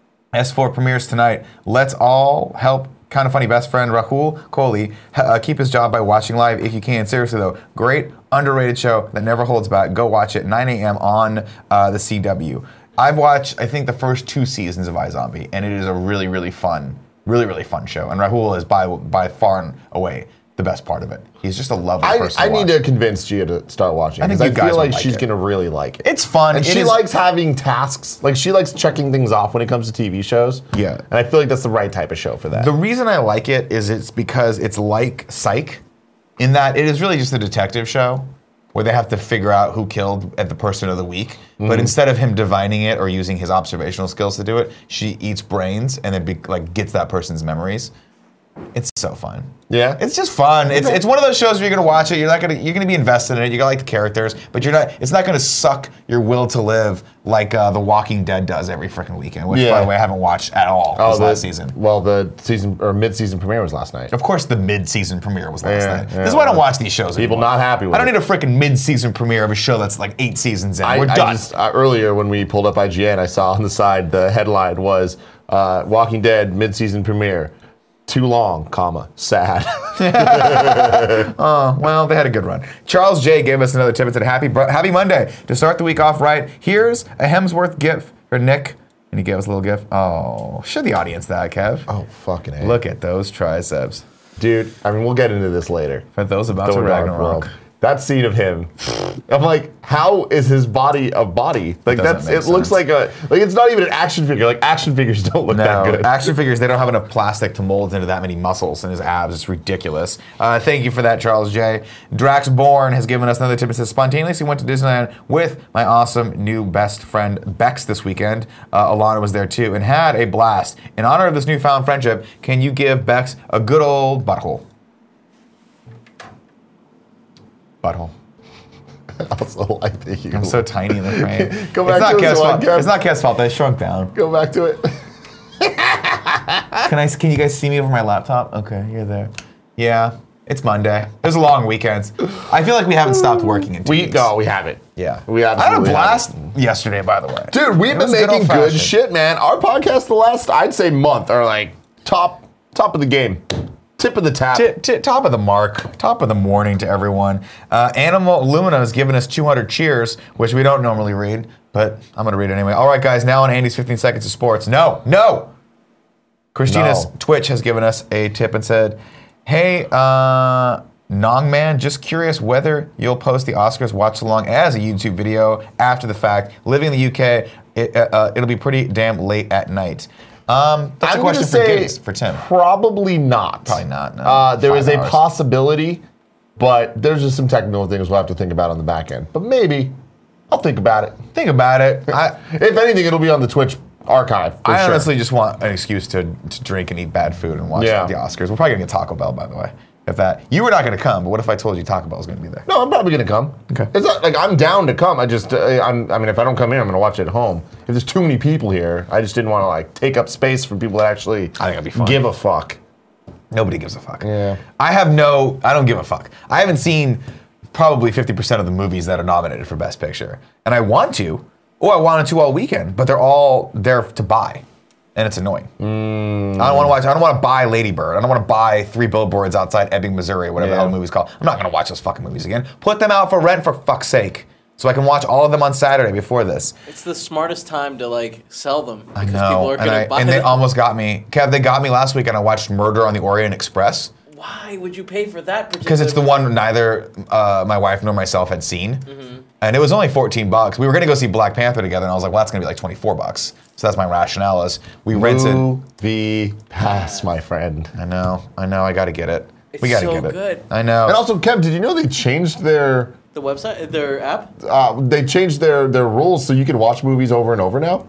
S four premieres tonight. Let's all help Kind of Funny best friend Rahul Kohli uh, keep his job by watching live if you can. Seriously though, great underrated show that never holds back. Go watch it, nine a.m. on uh, the C W. I've watched, I think, the first two seasons of iZombie, and it is a really, really fun, really, really fun show. And Rahul is by by far and away the best part of it. He's just a lovely I, person I to need watch. to convince Gia to start watching. I think I you guys feel like would like she's it. gonna really like it. It's fun. And It she is- likes having tasks. Like she likes checking things off when it comes to T V shows. Yeah. And I feel like that's the right type of show for that. The reason I like it is it's because it's like Psych, in that it is really just a detective show where they have to figure out who killed at the person of the week. Mm-hmm. But instead of him divining it or using his observational skills to do it, she eats brains and then be, like gets that person's memories. It's so fun. Yeah? It's just fun. It's it's one of those shows where you're gonna watch it. You're not gonna you're gonna be invested in it. You're gonna like the characters, but you're not. It's not gonna suck your will to live like uh, The Walking Dead does every freaking weekend. Which, Yeah. by the way, I haven't watched at all Oh, this the, last season. Well, the season or mid-season premiere was last night. Of course, the mid-season premiere was last Yeah, night. yeah, this is why I don't well, watch these shows people anymore. not happy with I don't it. need a freaking mid-season premiere of a show that's like eight seasons in. I, We're I done. Just, uh, earlier when we pulled up I G N, I saw on the side the headline was Uh, Walking Dead mid-season premiere. Too long, comma, sad. Oh, well, they had a good run. Charles J gave us another tip and said, happy, happy Monday. To start the week off right, here's a Hemsworth gif for Nick. And he gave us a little gif. Oh, show the audience that, Kev. Oh, fucking A. Look at those triceps. Dude, I mean, we'll get into this later. For those about to Thor Dark Ragnarok. World. That scene of him, I'm like, how is his body a body? Like Doesn't that's make it looks sense. like a like it's not even an action figure. Like action figures don't look that No, good. action figures, they don't have enough plastic to mold into that many muscles in his abs. It's ridiculous. Uh, thank you for that, Charles J. Drax Bourne has given us another tip. It says, spontaneously went to Disneyland with my awesome new best friend, Bex, this weekend. Uh, Alana was there too and had a blast. In honor of this newfound friendship, can you give Bex a good old butthole? Butthole. Also, I think you. I'm so tiny in the frame. Go it's back not to this Kev's one, fault. Kev. It's not Kev's fault. They shrunk down. Go back to it. Can I? Can you guys see me over my laptop? Okay, you're there. Yeah, it's Monday. There's a long weekend. I feel like we haven't stopped working in two We weeks. no, we haven't. Yeah, We I had a absolutely blast haven't. yesterday, by the way. Dude, we've It been was good making good old-fashioned. shit, man. Our podcast the last, I'd say, month are like top top of the game, tip of the tap. T- t- top of the mark, top of the morning to everyone. Uh, Animal Lumina has given us two hundred cheers, which we don't normally read, but I'm going to read it anyway. All right, guys, now on Andy's fifteen seconds of sports. No, no. Christina's No. Twitch has given us a tip and said, hey, uh, Nong Man, just curious whether you'll post the Oscars watch along as a YouTube video after the fact. Living in the U K, it, uh, uh, it'll be pretty damn late at night. Um, that's I'm a question gonna for say Giddies, for Tim. Probably not. Probably not, no. Uh, there Five is a hours. possibility, but there's just some technical things we'll have to think about on the back end. But maybe I'll think about it. Think about it. I, If anything, it'll be on the Twitch archive. For I sure. honestly just want an excuse to, to drink and eat bad food and watch Yeah. the Oscars. We're probably gonna get Taco Bell, by the way. If that you were not gonna come, but what if I told you Taco Bell was gonna be there? No, I'm probably gonna come. Okay. It's not like I'm down to come. I just, uh, I'm. I mean, if I don't come here, I'm gonna watch it at home. If there's too many people here, I just didn't want to like take up space for people that actually I think it'd be fun. give a fuck. Nobody gives a fuck. Yeah. I have no. I don't give a fuck. I haven't seen probably fifty percent of the movies that are nominated for Best Picture, and I want to, or I wanted to all weekend, but they're all there to buy, and it's annoying. Mm. I don't want to watch. I don't want to buy Lady Bird. I don't want to buy Three Billboards Outside Ebbing, Missouri, whatever the Yeah. hell the movie's called. I'm not gonna watch those fucking movies again. Put them out for rent for fuck's sake, so I can watch all of them on Saturday before this. It's the smartest time to like sell them I because know, people are and, gonna I, buy and they them. almost got me. Kev, they got me last week, and I watched Murder on the Orient Express. Why would you pay for that? Because it's the one neither uh, my wife nor myself had seen. Mm-hmm. And it was only fourteen bucks. We were gonna go see Black Panther together, and I was like, well, that's gonna be like twenty-four bucks. So that's my rationale is we rented. Movie pass, my friend. I know, I know, I gotta get it. It's we gotta so get it. good. I know. And also, Kev, did you know they changed their The website, their app. uh, they changed their their rules so you can watch movies over and over now?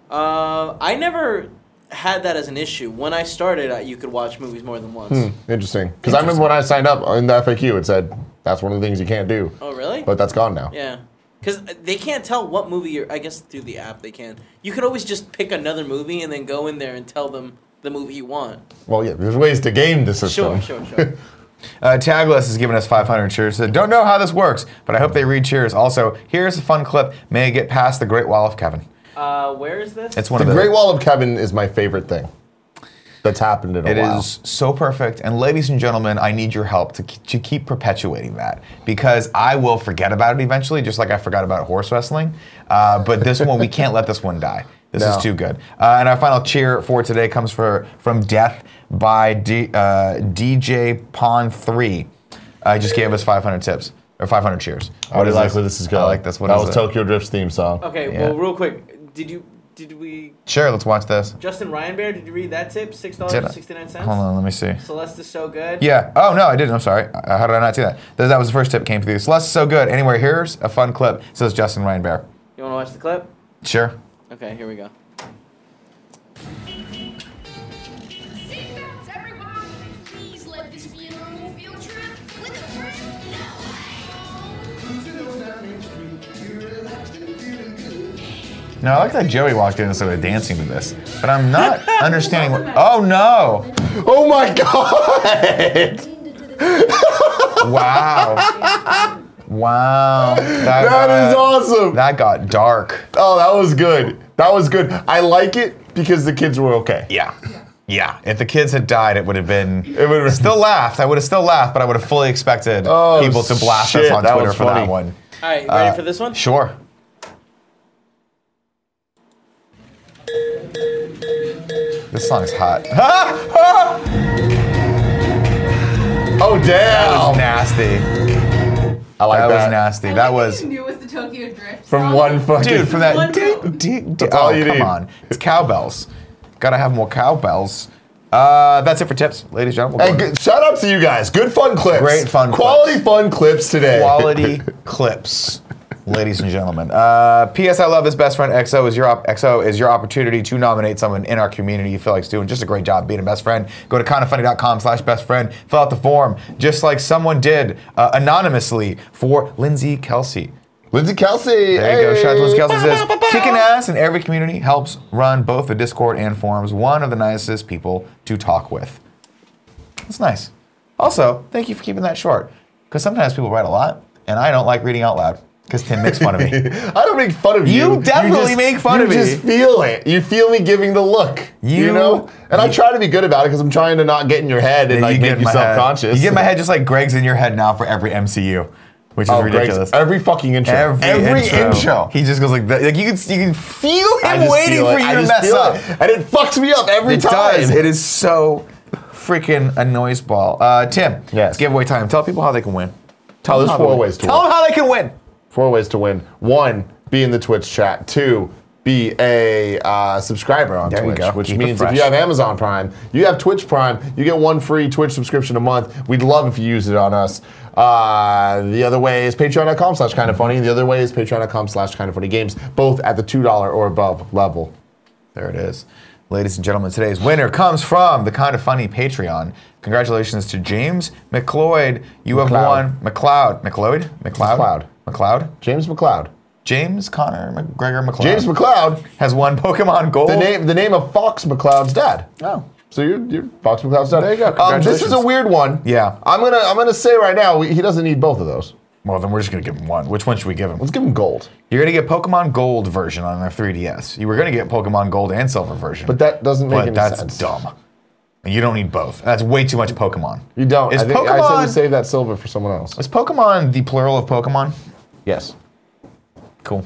Uh, I never had that as an issue. When I started, I, you could watch movies more than once. Interesting. Because I remember when I signed up in the F A Q, it said that's one of the things you can't do. Oh, really? But that's gone now. Yeah. Because they can't tell what movie you're. I guess through the app they can. You could always just pick another movie and then go in there and tell them the movie you want. Well, yeah, there's ways to game the Sure, system. sure, sure. Uh, Tagless has given us five hundred cheers. Said, don't know how this works, but I hope they read cheers. Also, here's a fun clip. May I get past the Great Wall of Kevin? uh, where is this? It's one The of the. Great Wall of Kevin is my favorite thing that's happened in a It while. is so perfect. And ladies and gentlemen, I need your help to, to keep perpetuating that because I will forget about it eventually, just like I forgot about horse wrestling. Uh, but this one, we can't let this one die. This No. is too good. Uh, and our final cheer for today comes for, from Death by D, uh, D J Pawn three. Uh, he just gave us five hundred tips, or five hundred cheers. I already like where this is going. I like this. What that is was it? Tokyo Drift's theme song. Okay, Yeah. well, real quick, did you did we Sure, let's watch this. Justin Ryan Bear? Did you read that tip? Six dollars Did I? and sixty nine cents. Hold on, let me see. Celeste is so good. Yeah. Oh, no, I didn't. I'm sorry. Uh, How did I not see that? That, that was the first tip that came through. Celeste is so good. Anyway, here's a fun clip. It says Justin Ryan Bear. You want to watch the clip? Sure. Okay, here we go. Seatbelts, everyone! Please let this be a normal field trip with a friend. No, I like that Joey walked in and started dancing to this, but I'm not understanding what. Oh no! Oh my god! Wow! Wow! That, That is got- awesome! That got dark. Oh, that was good. That was good. I like it because the kids were okay. Yeah. Yeah. If the kids had died, it would have been. It would have still laughed. I would have still laughed, but I would have fully expected Oh, people to blast shit, us on that Twitter was for funny. that one. All right, ready Uh, for this one? Sure. This song's hot. Oh That damn! was nasty. I like That that. was nasty. I That like was. you knew it was the Tokyo Drift From song. one fucking Dude, from that. One Dig, note. dig, dig. all Oh, you come need. on. It's cowbells. Gotta have more cowbells. Uh, that's it for tips, ladies and gentlemen. Hey, good, shout out to you guys. Good fun clips. Great fun Quality clips. fun clips today. Quality clips, ladies and gentlemen. Uh, P S. I love this best friend. X O is your op- X O is your opportunity to nominate someone in our community you feel like's doing just a great job being a best friend. Go to kindafunny.com slash best friend. Fill out the form, just like someone did uh, anonymously for Lindsay Kelsey. Lindsay Kelsey. There you go. Shout out to Lindsay hey. Kelsey. Says, kicking ass in every community helps run both the Discord and forums. One of the nicest people to talk with. That's nice. Also, thank you for keeping that short. Because sometimes people write a lot, and I don't like reading out loud. Because Tim makes fun of me. I don't make fun of you. You definitely just- make fun you of me. You just feel it. You feel me giving the look. You, You- know? And I you- try to be good about it because I'm trying to not get in your head and Yeah, like get make in you my head. self-conscious. You get in my head just like Greg's in your head now for every M C U, which is Oh, Greg's- ridiculous. every fucking intro. Every, intro. He just goes like that. Like you can, you can feel I him just waiting feel for it. you I to just mess feel up. it. And it fucks me up every It time. does. It is so freaking a noise ball. Uh, Tim, Yes. it's giveaway time. Tell people how they can win. Tell Oh, them there's how four they- ways to Tell win. them how they can win. Four ways to win. One, be in the Twitch chat. Two, be a uh, subscriber on There you Twitch, go. which Keep it means if fresh. you have Amazon Prime, you have Twitch Prime, you get one free Twitch subscription a month. We'd love if you use it on us. Uh, the other way is patreon.com slash kind of funny. The other way is patreon.com slash kind of funny games, both at the two dollars or above level. There it is. Ladies and gentlemen, today's winner comes from the Kind of Funny Patreon. Congratulations to James McLeod. You have McLeod. won McLeod. McLeod? McLeod? McLeod. McLeod? James McLeod. James Connor McGregor McLeod. James McLeod, has won Pokemon Gold. the name the name of Fox McCloud's dad. Oh. So you're, you're Fox McCloud's dad. There you go. Um, this is a Congratulations. weird one. Yeah. I'm gonna I'm gonna say right now we, he doesn't need both of those. Well, then we're just going to give him one. Which one should we give him? Let's give him gold. You're going to get Pokemon Gold version on our three D S. You were going to get Pokemon Gold and Silver version. But that doesn't make But any that's sense. dumb. And you don't need both. That's way too much Pokemon. You don't. Is I, think, I said Pokemon- to save that silver for someone else. Is Pokemon the plural of Pokemon? Yes. Cool.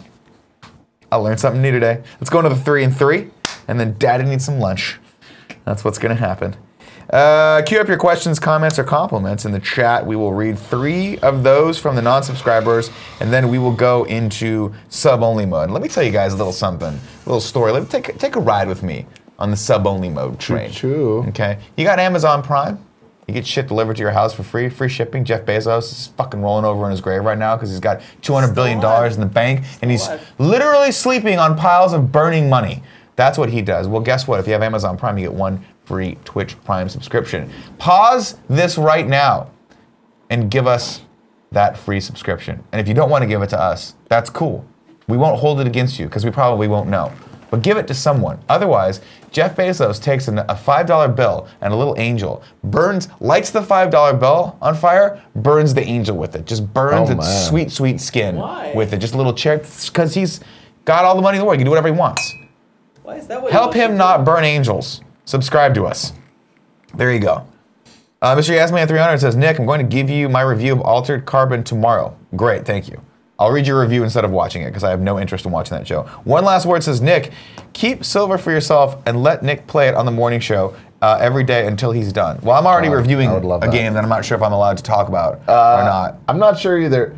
I learned something new today. Let's go into the three and three, and then Daddy needs some lunch. That's what's going to happen. Uh, queue up your questions, comments, or compliments in the chat. We will read three of those from the non-subscribers, and then we will go into sub-only mode. Let me tell you guys a little something, a little story. Let me take take a ride with me on the sub-only mode train. Choo-choo. Okay. You got Amazon Prime. You get shit delivered to your house for free, free shipping. Jeff Bezos is fucking rolling over in his grave right now because he's got two hundred billion dollars in the bank, and he's alive. literally sleeping on piles of burning money. That's what he does. Well, guess what? If you have Amazon Prime, you get one free Twitch Prime subscription. Pause this right now and give us that free subscription. And if you don't want to give it to us, that's cool. We won't hold it against you because we probably won't know. But give it to someone. Otherwise, Jeff Bezos takes an, a five dollar bill and a little angel, burns, lights the five dollar bill on fire, burns the angel with it. Just burns Oh, its man. sweet, sweet skin Why? with it. Just a little chair, because he's got all the money in the world. He can do whatever he wants. Why is that what Help you want him to not do? burn angels. Subscribe to us. There you go. Uh, Mister Yasman three hundred says, Nick, I'm going to give you my review of Altered Carbon tomorrow. Great, thank you. I'll read your review instead of watching it because I have no interest in watching that show. One last word says, Nick, keep silver for yourself and let Nick play it on the morning show uh, every day until he's done. Well, I'm already Uh, reviewing I would love a that. game that I'm not sure if I'm allowed to talk about Uh, or not. I'm not sure either.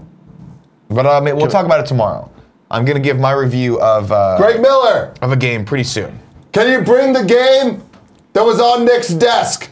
But uh, I mean, we'll talk about it tomorrow. I'm going to give my review of, uh, Greg Miller, of a game pretty soon. can you bring the game that was on Nick's desk?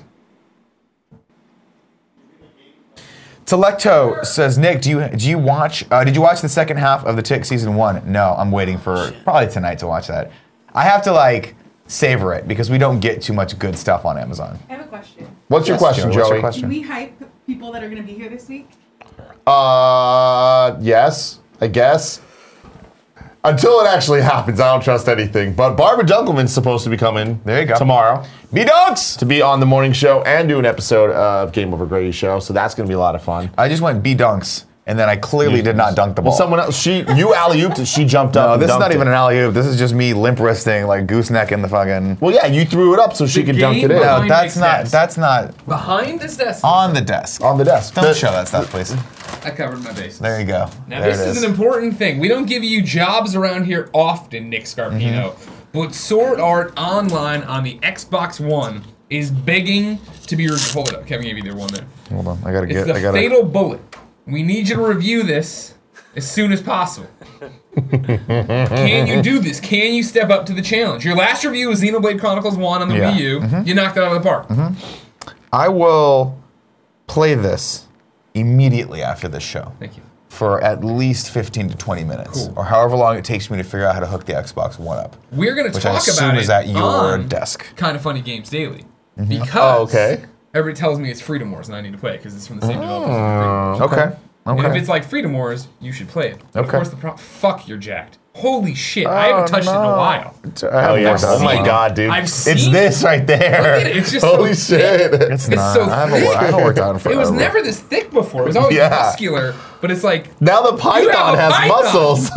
Telecto says, Nick, do you do you watch? Uh, did you watch the second half of the Tick season one? No, I'm waiting for probably tonight to watch that. I have to like savor it because we don't get too much good stuff on Amazon. I have a question. What's your Yes, question, Joey, what's your Joey? question? Can we hype people that are going to be here this week? Uh, yes, I guess. Until it actually happens, I don't trust anything. But Barbara Dunkelman's supposed to be coming There you go. tomorrow B-Dunks! to be on the morning show and do an episode of Game Over Grady Show. So that's going to be a lot of fun. I just went B-Dunks and then I clearly did not dunk the ball. Well, someone else, she, you alley-ooped it, she jumped up no, and this is dunked not even it. an alley-oop. This is just me limp-wristing, like gooseneck in the fucking... Well, yeah, you threw it up so she The could dunk game it in. No, behind that's Nick's not, desk. that's not Behind this desk. on the desk. On the desk. Don't The- show that stuff, please. I covered my bases. There you go. Now there this it is. is. an important thing. We don't give you jobs around here often, Nick Scarpino, but Sword Art Online on the Xbox One is begging to be reviewed. Hold it up. Kevin gave you the one there. Hold on, I gotta It's get, the I gotta... Fatal Bullet. We need you to review this as soon as possible. Can you do this? Can you step up to the challenge? Your last review was Xenoblade Chronicles one on the Yeah. Wii U. You knocked it out of the park. I will play this immediately after this show. Thank you. For at least fifteen to twenty minutes, Cool. or however long it takes me to figure out how to hook the Xbox One up, We're going to which I talk assume about is it at your on desk. Kind of Funny Games Daily. Mm-hmm. Because Oh, okay. everybody tells me it's Freedom Wars and I need to play it because it's from the same developers as Freedom Wars. Okay. And if Okay. it's like Freedom Wars, you should play it. But Of Okay. course, the pro- fuck, you're jacked. Holy shit, I haven't Oh, touched it in a no. while. I Oh, yeah. worked on Oh, it. my seen- God, dude. I've It's seen- this right there. Look at it, it's just Holy so shit. It's It's not. so I haven't, wor- I haven't worked on it It forever. was never this thick before. It was always Yeah. muscular, but it's like, Now the have python a has python. muscles.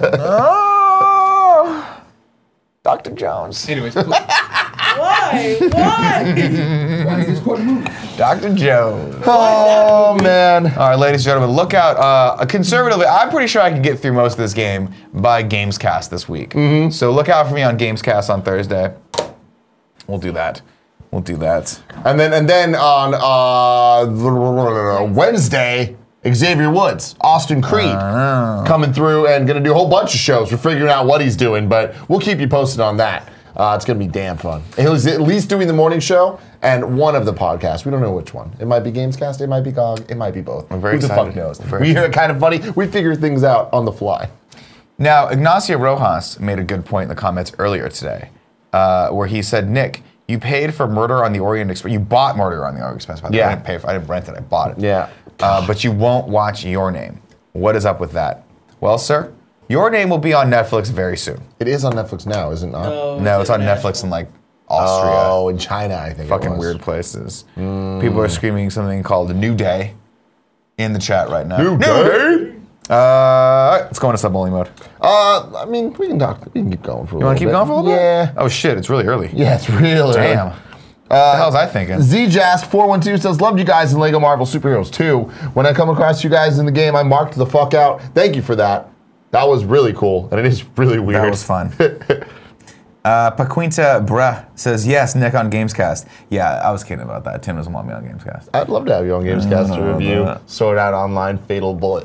Oh, Doctor Jones. anyways, pl- Why? Why? Doctor Jones. Oh, man. All right, ladies and gentlemen, look out. Uh, conservatively, I'm pretty sure I can get through most of this game by Gamescast this week. Mm-hmm. So look out for me on Gamescast on Thursday. We'll do that. We'll do that. And then and then on uh, Wednesday, Xavier Woods, Austin Creed, coming through and gonna do a whole bunch of shows. We're figuring out what he's doing, but we'll keep you posted on that. Uh, it's gonna be damn fun. And he's at least doing the morning show and one of the podcasts. We don't know which one. It might be Gamescast, it might be G O G, it might be both. I'm very Who the excited. fuck knows? Very We hear it kind of funny. We figure things out on the fly. Now, Ignacio Rojas made a good point in the comments earlier today, uh, where he said, Nick, you paid for Murder on the Orient Express. You bought Murder on the Orient Express. By the way. Yeah. I didn't pay for. I didn't rent it. I bought it. Yeah. Uh, but you won't watch Your Name. What is up with that? Well, sir, Your Name will be on Netflix very soon. It is on Netflix now, is it not? No, No, it's on international. Netflix in like Austria. Oh, in China, I think. it Fucking was. weird places. People are screaming something called a New Day in the chat right now. New Day? Uh, let's go into sub-only mode. Uh, I mean, we can talk. We can keep going for a You want to keep going for a little bit? Yeah. Oh shit, it's really early. Yeah, it's real. Damn. early. what the hell was I thinking? Zjask four one two says, loved you guys in Lego Marvel Superheroes two. When I come across you guys in the game, I marked the fuck out. Thank you for that. That was really cool, and it is really weird. That was fun. uh, Paquinta Bra says, yes, Nick on Gamescast. Yeah, I was kidding about that. Tim doesn't want me on Gamescast. I'd love to have you on Gamescast to Uh, review uh. Sword Out Online Fatal Bullet.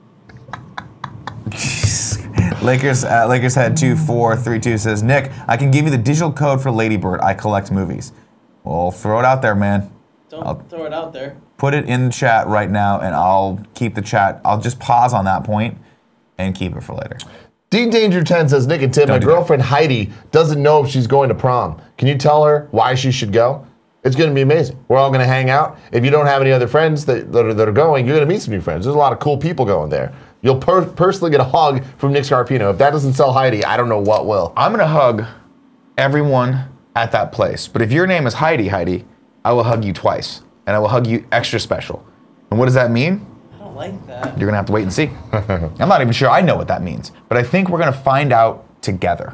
Lakers uh, Lakers head two four three two says, Nick, I can give you the digital code for Lady Bird. I collect movies. Well, throw it out there, man. Don't I'll- throw it out there. Put it in the chat right now, and I'll keep the chat. I'll just pause on that point and keep it for later. Dean Danger ten says, Nick and Tim, Don't my do that. girlfriend Heidi doesn't know if she's going to prom. Can you tell her why she should go? It's going to be amazing. We're all going to hang out. If you don't have any other friends that, that, are, that are going, you're going to meet some new friends. There's a lot of cool people going there. You'll per- personally get a hug from Nick Scarpino. If that doesn't sell Heidi, I don't know what will. I'm gonna hug everyone at that place. But if your name is Heidi, Heidi, I will hug you twice, and I will hug you extra special. And what does that mean? I don't like that. You're gonna have to wait and see. I'm not even sure I know what that means, but I think we're gonna find out together.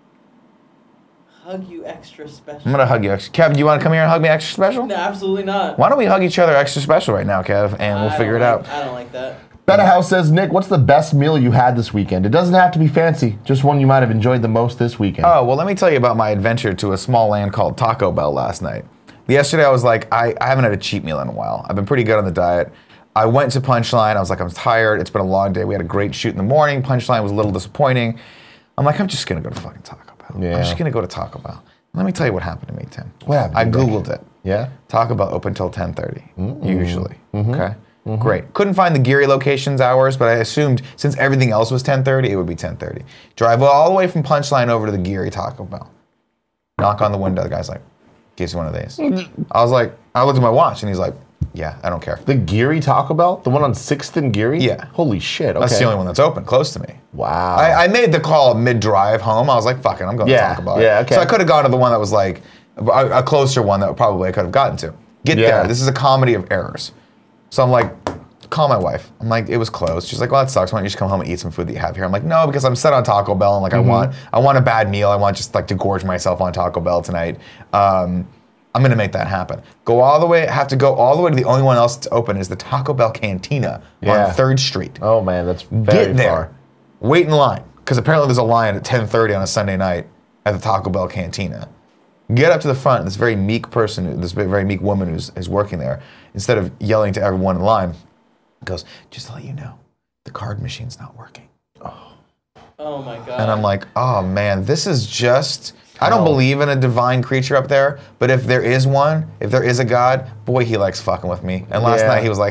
Hug you extra special. I'm gonna hug you extra. Kev, do you wanna come here and hug me extra special? No, absolutely not. Why don't we hug each other extra special right now, Kev, and we'll I figure it don't out. like- I don't like that. Betta House says, Nick, what's the best meal you had this weekend? It doesn't have to be fancy, just one you might have enjoyed the most this weekend. Oh, well, let me tell you about my adventure to a small land called Taco Bell last night. Yesterday, I was like, I, I haven't had a cheat meal in a while. I've been pretty good on the diet. I went to Punchline. I was like, I'm tired. It's been a long day. We had a great shoot in the morning. Punchline was a little disappointing. I'm like, I'm just going to go to fucking Taco Bell. Yeah. I'm just going to go to Taco Bell. Let me tell you what happened to me, Tim. What happened I to you, Nick? Googled it. Yeah? Taco Bell open till ten thirty, Mm-hmm. usually. Okay? Great. Couldn't find the Geary location's hours, but I assumed since everything else was ten thirty, it would be ten thirty. Drive all the way from Punchline over to the Geary Taco Bell. Knock on the window. The guy's like, gives you one of these. I was like, I looked at my watch, and he's like, yeah, I don't care. The Geary Taco Bell? The one on sixth and Geary? Yeah. Holy shit, okay. That's the only one that's open, close to me. Wow. I, I made the call mid-drive home. I was like, fuck it, I'm going Yeah, to Taco Bell. yeah, okay. So I could have gone to the one that was like, a, a closer one that probably I could have gotten to. Get Yeah. there. This is a comedy of errors. So I'm like, call my wife. I'm like, it was closed. She's like, well, that sucks. Why don't you just come home and eat some food that you have here? I'm like, no, because I'm set on Taco Bell and like Mm-hmm. I want, I want a bad meal. I want just like to gorge myself on Taco Bell tonight. Um, I'm gonna make that happen. Go all the way. Have to go all the way to the only one else that's open is the Taco Bell Cantina Yeah. on Third Street. Oh man, that's very Get there. far. Wait in line because apparently there's a line at ten thirty on a Sunday night at the Taco Bell Cantina. Get up to the front. This very meek person, this very meek woman who's is working there, instead of yelling to everyone in line, goes, "Just to let you know, the card machine's not working." Oh my god. And I'm like, "Oh man, this is just." I don't Oh. believe in a divine creature up there, but if there is one, if there is a God, boy, he likes fucking with me. And last Yeah. night he was like,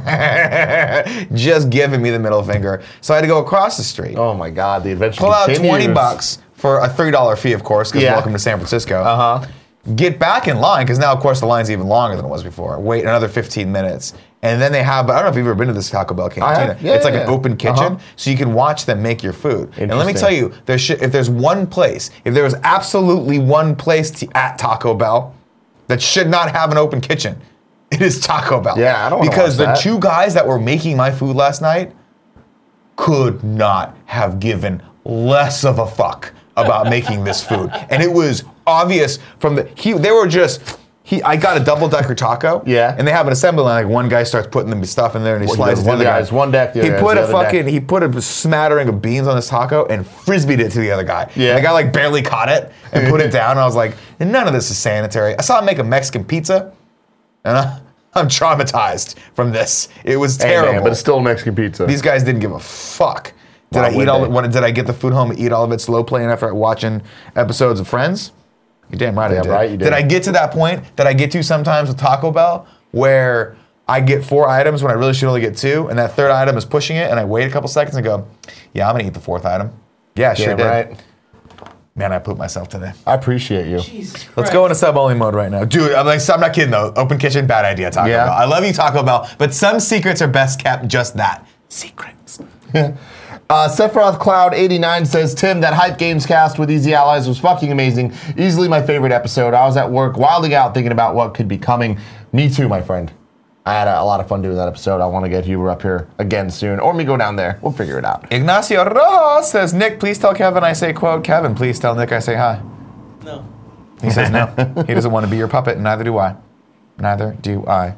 just giving me the middle finger. So I had to go across the street. Oh my God, the adventure Pull out continues. twenty bucks for a three dollar fee, of course, because Yeah. welcome to San Francisco. Uh huh. Get back in line, because now, of course, the line's even longer than it was before. Wait another fifteen minutes. And then they have, but I don't know if you've ever been to this Taco Bell Cantina. have. Yeah, it's like yeah, an yeah. open kitchen, Uh-huh. so you can watch them make your food. And let me Interesting. tell you, there should, if there's one place, if there was absolutely one place to, at Taco Bell that should not have an open kitchen, it is Taco Bell. Yeah, I don't wanna Because the watch that. two guys that were making my food last night could not have given less of a fuck about making this food. And it was obvious from the, he, they were just, he, I got a double decker taco. Yeah. And they have an assembly line, like one guy starts putting the stuff in there and he Well, slices the one other guy. guy's one deck, the He other put guy's a the other deck. fucking, he put a smattering of beans on this taco and frisbeed it to the other guy. Yeah. And the guy like barely caught it and put it down. And I was like, none of this is sanitary. I saw him make a Mexican pizza and I, I'm traumatized from this. It was Hey, terrible. man, but it's still a Mexican pizza. These guys didn't give a fuck. Did Why I eat would all? they? Of, what, did I get the food home and eat all of it slow playing after watching episodes of Friends? You're damn right I Damn did. right you did. Did I get to that point that I get to sometimes with Taco Bell where I get four items when I really should only get two, and that third item is pushing it, and I wait a couple seconds and go, "Yeah, I'm gonna eat the fourth item." Yeah, I sure Damn did. right. Man, I pooped myself today. I appreciate you. Jesus Christ. Let's go into sub-only mode right now. Dude, I'm like, I'm not kidding though. Open kitchen, bad idea, Taco Yeah. Bell. I love you, Taco Bell, but some secrets are best kept just that. Secrets. Uh, Sephiroth Cloud eighty-nine says, Tim, that Hype Games cast with Easy Allies was fucking amazing. Easily my favorite episode. I was at work wilding out thinking about what could be coming. Me too, my friend. I had a, a lot of fun doing that episode. I want to get Huber up here again soon, or me go down there. We'll figure it out. Ignacio Rojas says, Nick, please tell Kevin I say quote. Kevin, please tell Nick I say hi. No. He says no. He doesn't want to be your puppet, and neither do I. Neither do I.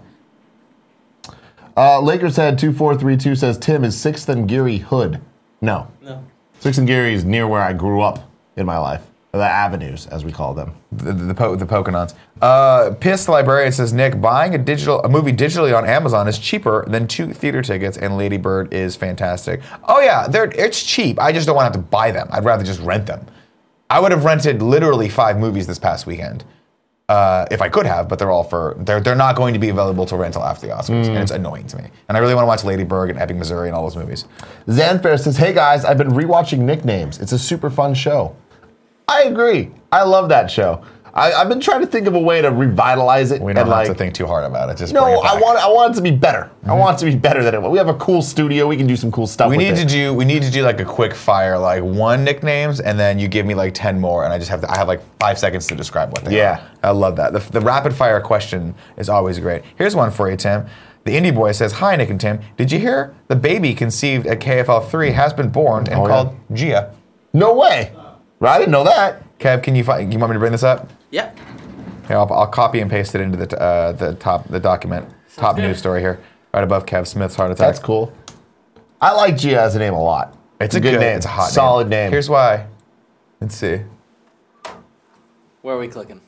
Uh, Lakers Head two four three two says, Tim, is sixth and Geary Hood? No. No. sixth and Geary is near where I grew up in my life. The avenues, as we call them. The, the, the, po- the Pokénons. Uh, Pissed Librarian says, Nick, buying a digital a movie digitally on Amazon is cheaper than two theater tickets, and Lady Bird is fantastic. Oh yeah, they're, it's cheap. I just don't want to have to buy them. I'd rather just rent them. I would have rented literally five movies this past weekend. Uh, if I could have, but they're all for, they're they're not going to be available to rental after the Oscars, and it's annoying to me. And I really want to watch Lady Bird and Ebbing, Missouri and all those movies. Zanfair says, hey guys, I've been rewatching Nicknames. It's a super fun show. I agree. I love that show. I, I've been trying to think of a way to revitalize it. We don't and have like, to think too hard about it. Just bring No, it I back. want I want it to be better. I want it to be better than it was. We have a cool studio. We can do some cool stuff We with need it. to do we need to do like a quick fire, like one nicknames, and then you give me like ten more, and I just have to I have like five seconds to describe what they Yeah. are. I love that. The, the rapid fire question is always great. Here's one for you, Tim. The Indie Boy says, "Hi, Nick and Tim. Did you hear the baby conceived at K F L three has been born and Oh, yeah. called Gia?" No way. Right? I didn't know that. Kev, can you find? You want me to bring this up? Yep. Here, I'll, I'll copy and paste it into the t- uh, the top the document. Top good. news story here, right above Kev Smith's heart attack. That's cool. I like Gia as a name a lot. It's a good, name. It's a hot Solid name. Here's why. Let's see. Where are we clicking?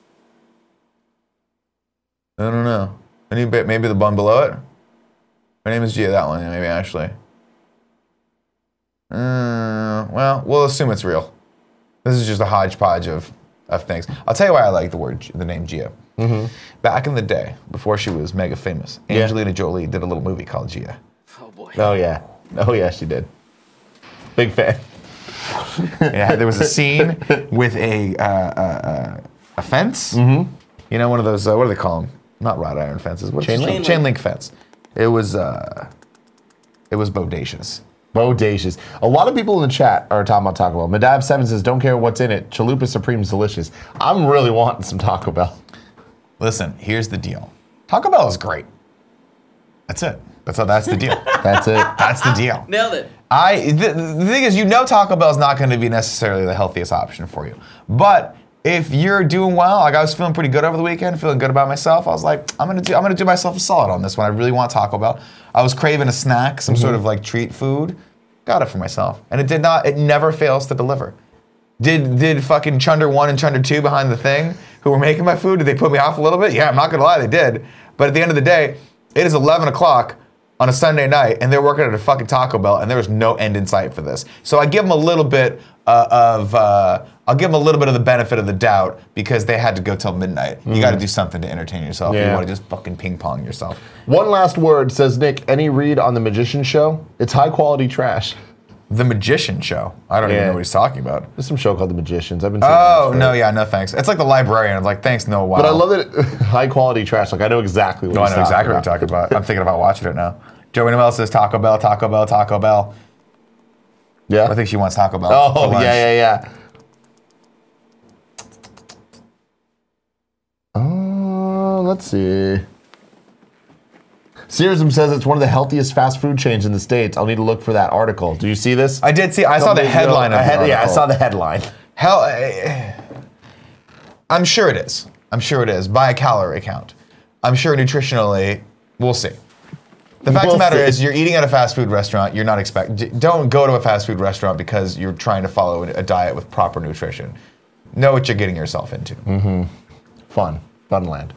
I don't know. Any bit, maybe the one below it. Her name is Gia. That one, yeah, maybe Ashley. Uh, well, we'll assume it's real. This is just a hodgepodge of, of things. I'll tell you why I like the word, the name Gia. Mm-hmm. Back in the day, before she was mega famous, Yeah. Angelina Jolie did a little movie called Gia. Oh boy. Oh yeah. Oh yeah, she did. Big fan. Yeah, there was a scene with a uh, uh, uh, a fence. Mm-hmm. You know, one of those. Uh, what do they call them? Not wrought iron fences. What's Chain it? link? Chain link fence. It was. Uh, it was bodacious. Bodacious. A lot of people in the chat are talking about Taco Bell. Madab seven says, don't care what's in it. Chalupa Supreme's delicious. I'm really wanting some Taco Bell. Listen, here's the deal. Taco Bell is great. That's it. That's how. That's the deal. That's it. That's the deal. Nailed it. I the, the thing is, you know, Taco Bell is not going to be necessarily the healthiest option for you. But if you're doing well, like I was feeling pretty good over the weekend, feeling good about myself. I was like, I'm gonna do, I'm gonna do myself a solid on this one. I really want Taco Bell. I was craving a snack, some mm-hmm. sort of like treat food. Got it for myself, and it did not. It never fails to deliver. Did did fucking Chunder one and Chunder two behind the thing, who were making my food, did they put me off a little bit? Yeah, I'm not gonna lie, they did. But at the end of the day, it is eleven o'clock on a Sunday night, and they're working at a fucking Taco Bell, and there was no end in sight for this. So I give them a little bit uh, of, uh, I'll give them a little bit of the benefit of the doubt because they had to go till midnight. Mm. You got to do something to entertain yourself. Yeah. You want to just fucking ping pong yourself. One last word, says Nick. Any read on The Magician Show? It's high quality trash. The Magician Show. I don't Yeah. even know what he's talking about. There's some show called The Magicians. I've been. seeing Oh that no, for- yeah, no thanks. It's like The Librarian. I'm like, thanks, no, wow. But I love that it, high quality trash. Like I know exactly what. No, I he's know exactly talking what you're talking about. I'm thinking about watching it now. Joey Noel says Taco Bell, Taco Bell, Taco Bell. Yeah. I think she wants Taco Bell. Oh for lunch. yeah, yeah, yeah. Uh, let's see. Searsm says it's one of the healthiest fast food chains in the States. I'll need to look for that article. Do you see this? I did see. I saw the Something- headline no, of I the had- Yeah, I article. saw the headline. Hell, eh, I'm sure it is. I'm sure it is by a calorie count. I'm sure nutritionally, we'll see. The fact We'll of the matter see. is, you're eating at a fast food restaurant. You're not expect. Don't go to a fast food restaurant because you're trying to follow a diet with proper nutrition. Know what you're getting yourself into. Mm-hmm. Fun, Funland.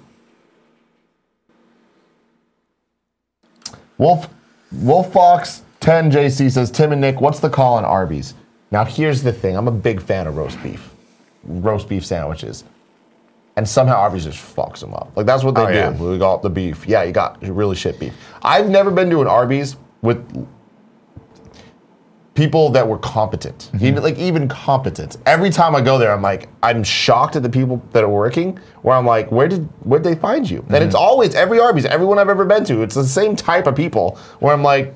Wolf, Wolf Fox ten J C says, Tim and Nick, what's the call on Arby's? Now here's the thing. I'm a big fan of roast beef, roast beef sandwiches. And somehow Arby's just fucks them up. Like, that's what they Oh, do. yeah. We got the beef. Yeah, you got really shit beef. I've never been to an Arby's with people that were competent. Mm-hmm. Even, like, even competent. Every time I go there, I'm like, I'm shocked at the people that are working, where I'm like, where did where'd they find you? Mm-hmm. And it's always, every Arby's, everyone I've ever been to, it's the same type of people, where I'm like,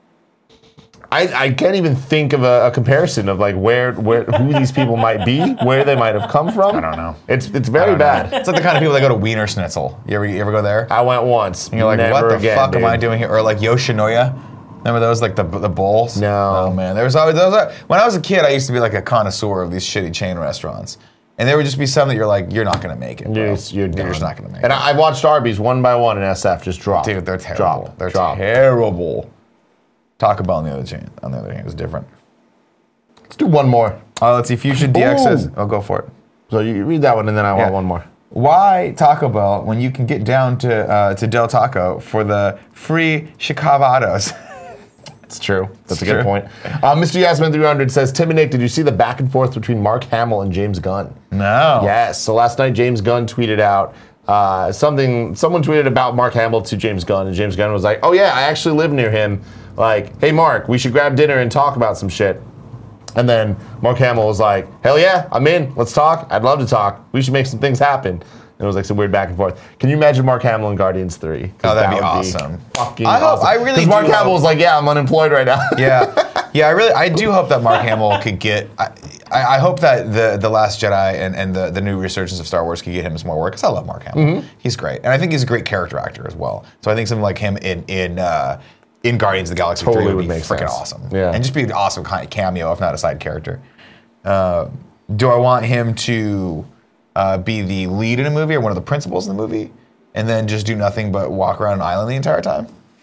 I, I can't even think of a, a comparison of like where where who these people might be, where they might have come from. I don't know. It's it's I very don't know. bad. It's like the kind of people that go to Wiener Schnitzel. You ever, you ever go there? I went once. And you're like, never what the again, fuck dude. am I doing here? Or like Yoshinoya. Remember those, like the the bowls? No. Oh man, there was always those. Are, when I was a kid, I used to be like a connoisseur of these shitty chain restaurants, and there would just be some that you're like, you're not gonna make it. Bro. You're, just- you're, You're done. just not gonna make And it. I, I watched Arby's one by one in S F just drop. Dude, they're terrible. Drop. They're drop. terrible. Taco Bell on the other chain, on the other hand, is different. Let's do one more. Oh, let's see. Fusion D X says, Ooh. oh, go for it. So you read that one and then I want Yeah. one more. Why Taco Bell when you can get down to uh, to Del Taco for the free Chicabados? It's true. That's It's a good true. point. Uh, Mister Yasmin three hundred says, Tim and Nick, did you see the back and forth between Mark Hamill and James Gunn? No. Yes. So last night, James Gunn tweeted out uh, something. Someone tweeted about Mark Hamill to James Gunn, and James Gunn was like, "Oh yeah, I actually live near him. Like, hey Mark, we should grab dinner and talk about some shit." And then Mark Hamill was like, "Hell yeah, I'm in. Let's talk. I'd love to talk. We should make some things happen." And it was like some weird back and forth. Can you imagine Mark Hamill in Guardians three? 'Cause Oh, that'd that be would awesome. fucking I hope- awesome. I really 'Cause do Mark hope- Hamill was like, "Yeah, I'm unemployed right now." Yeah, yeah. I really, I do hope that Mark Hamill could get. I, I I hope that the the Last Jedi and, and the, the new resurgence of Star Wars could get him some more work because I love Mark Hamill. Mm-hmm. He's great, and I think he's a great character actor as well. So I think something like him in in uh, in Guardians of the Galaxy Totally three would, would be make freaking sense. awesome. Yeah. and just be an awesome kind of cameo, if not a side character. Uh, do I want him to uh, be the lead in a movie or one of the principals in the movie, and then just do nothing but walk around an island the entire time?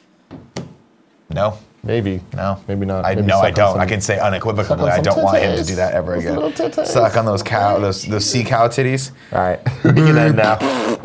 No. Maybe. No, Maybe not. I Maybe no, I suck on don't. some- I can say suck unequivocally, on I some don't want him to titties. do that ever Those again. little titties. Suck on those cow, those those sea cow titties. All right. We can end now.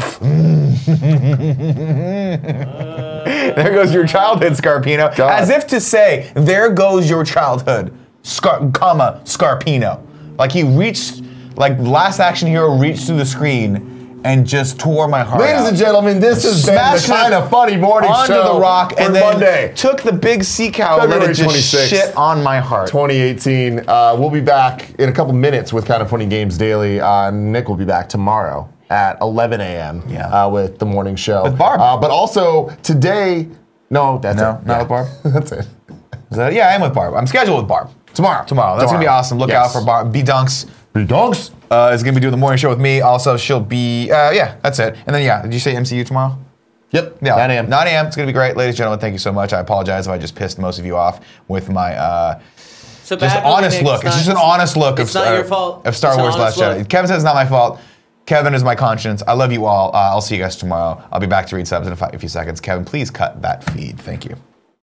There goes your childhood, Scarpino. God. As if to say, there goes your childhood, Scar, comma Scarpino. Like he reached, like Last Action Hero reached through the screen and just tore my heart Ladies out. and gentlemen, this has been Smashed the kind it of funny morning onto show the rock for and then Monday, took the big sea cow and let February it just twenty-sixth. shit on my heart. twenty eighteen. Uh, we'll be back in a couple minutes with Kind of Funny Games Daily. Uh, Nick will be back tomorrow at eleven a.m. Yeah. Uh, with the morning show. With Barb. Uh, but also today, no, that's No, it. not Yeah. with Barb? That's it. Is that- yeah, I am with Barb. I'm scheduled with Barb. Tomorrow. Tomorrow. That's gonna be awesome. Look Yes. out for Barb. B Dunks. B Dunks. Uh, is gonna be doing the morning show with me. Also, she'll be. Uh, yeah, that's it. And then yeah, did you say M C U tomorrow? Yep. Yeah, nine a.m. nine a.m. It's gonna be great, ladies and gentlemen. Thank you so much. I apologize if I just pissed most of you off with my uh, So just bad honest movie, look. Nick, It's just an honest look of, it's not uh, your fault. of Star It's an Wars Last honest Jedi. look. Kevin says it's not my fault. Kevin is my conscience. I love you all. Uh, I'll see you guys tomorrow. I'll be back to read subs in a, fi- a few seconds. Kevin, please cut that feed. Thank you.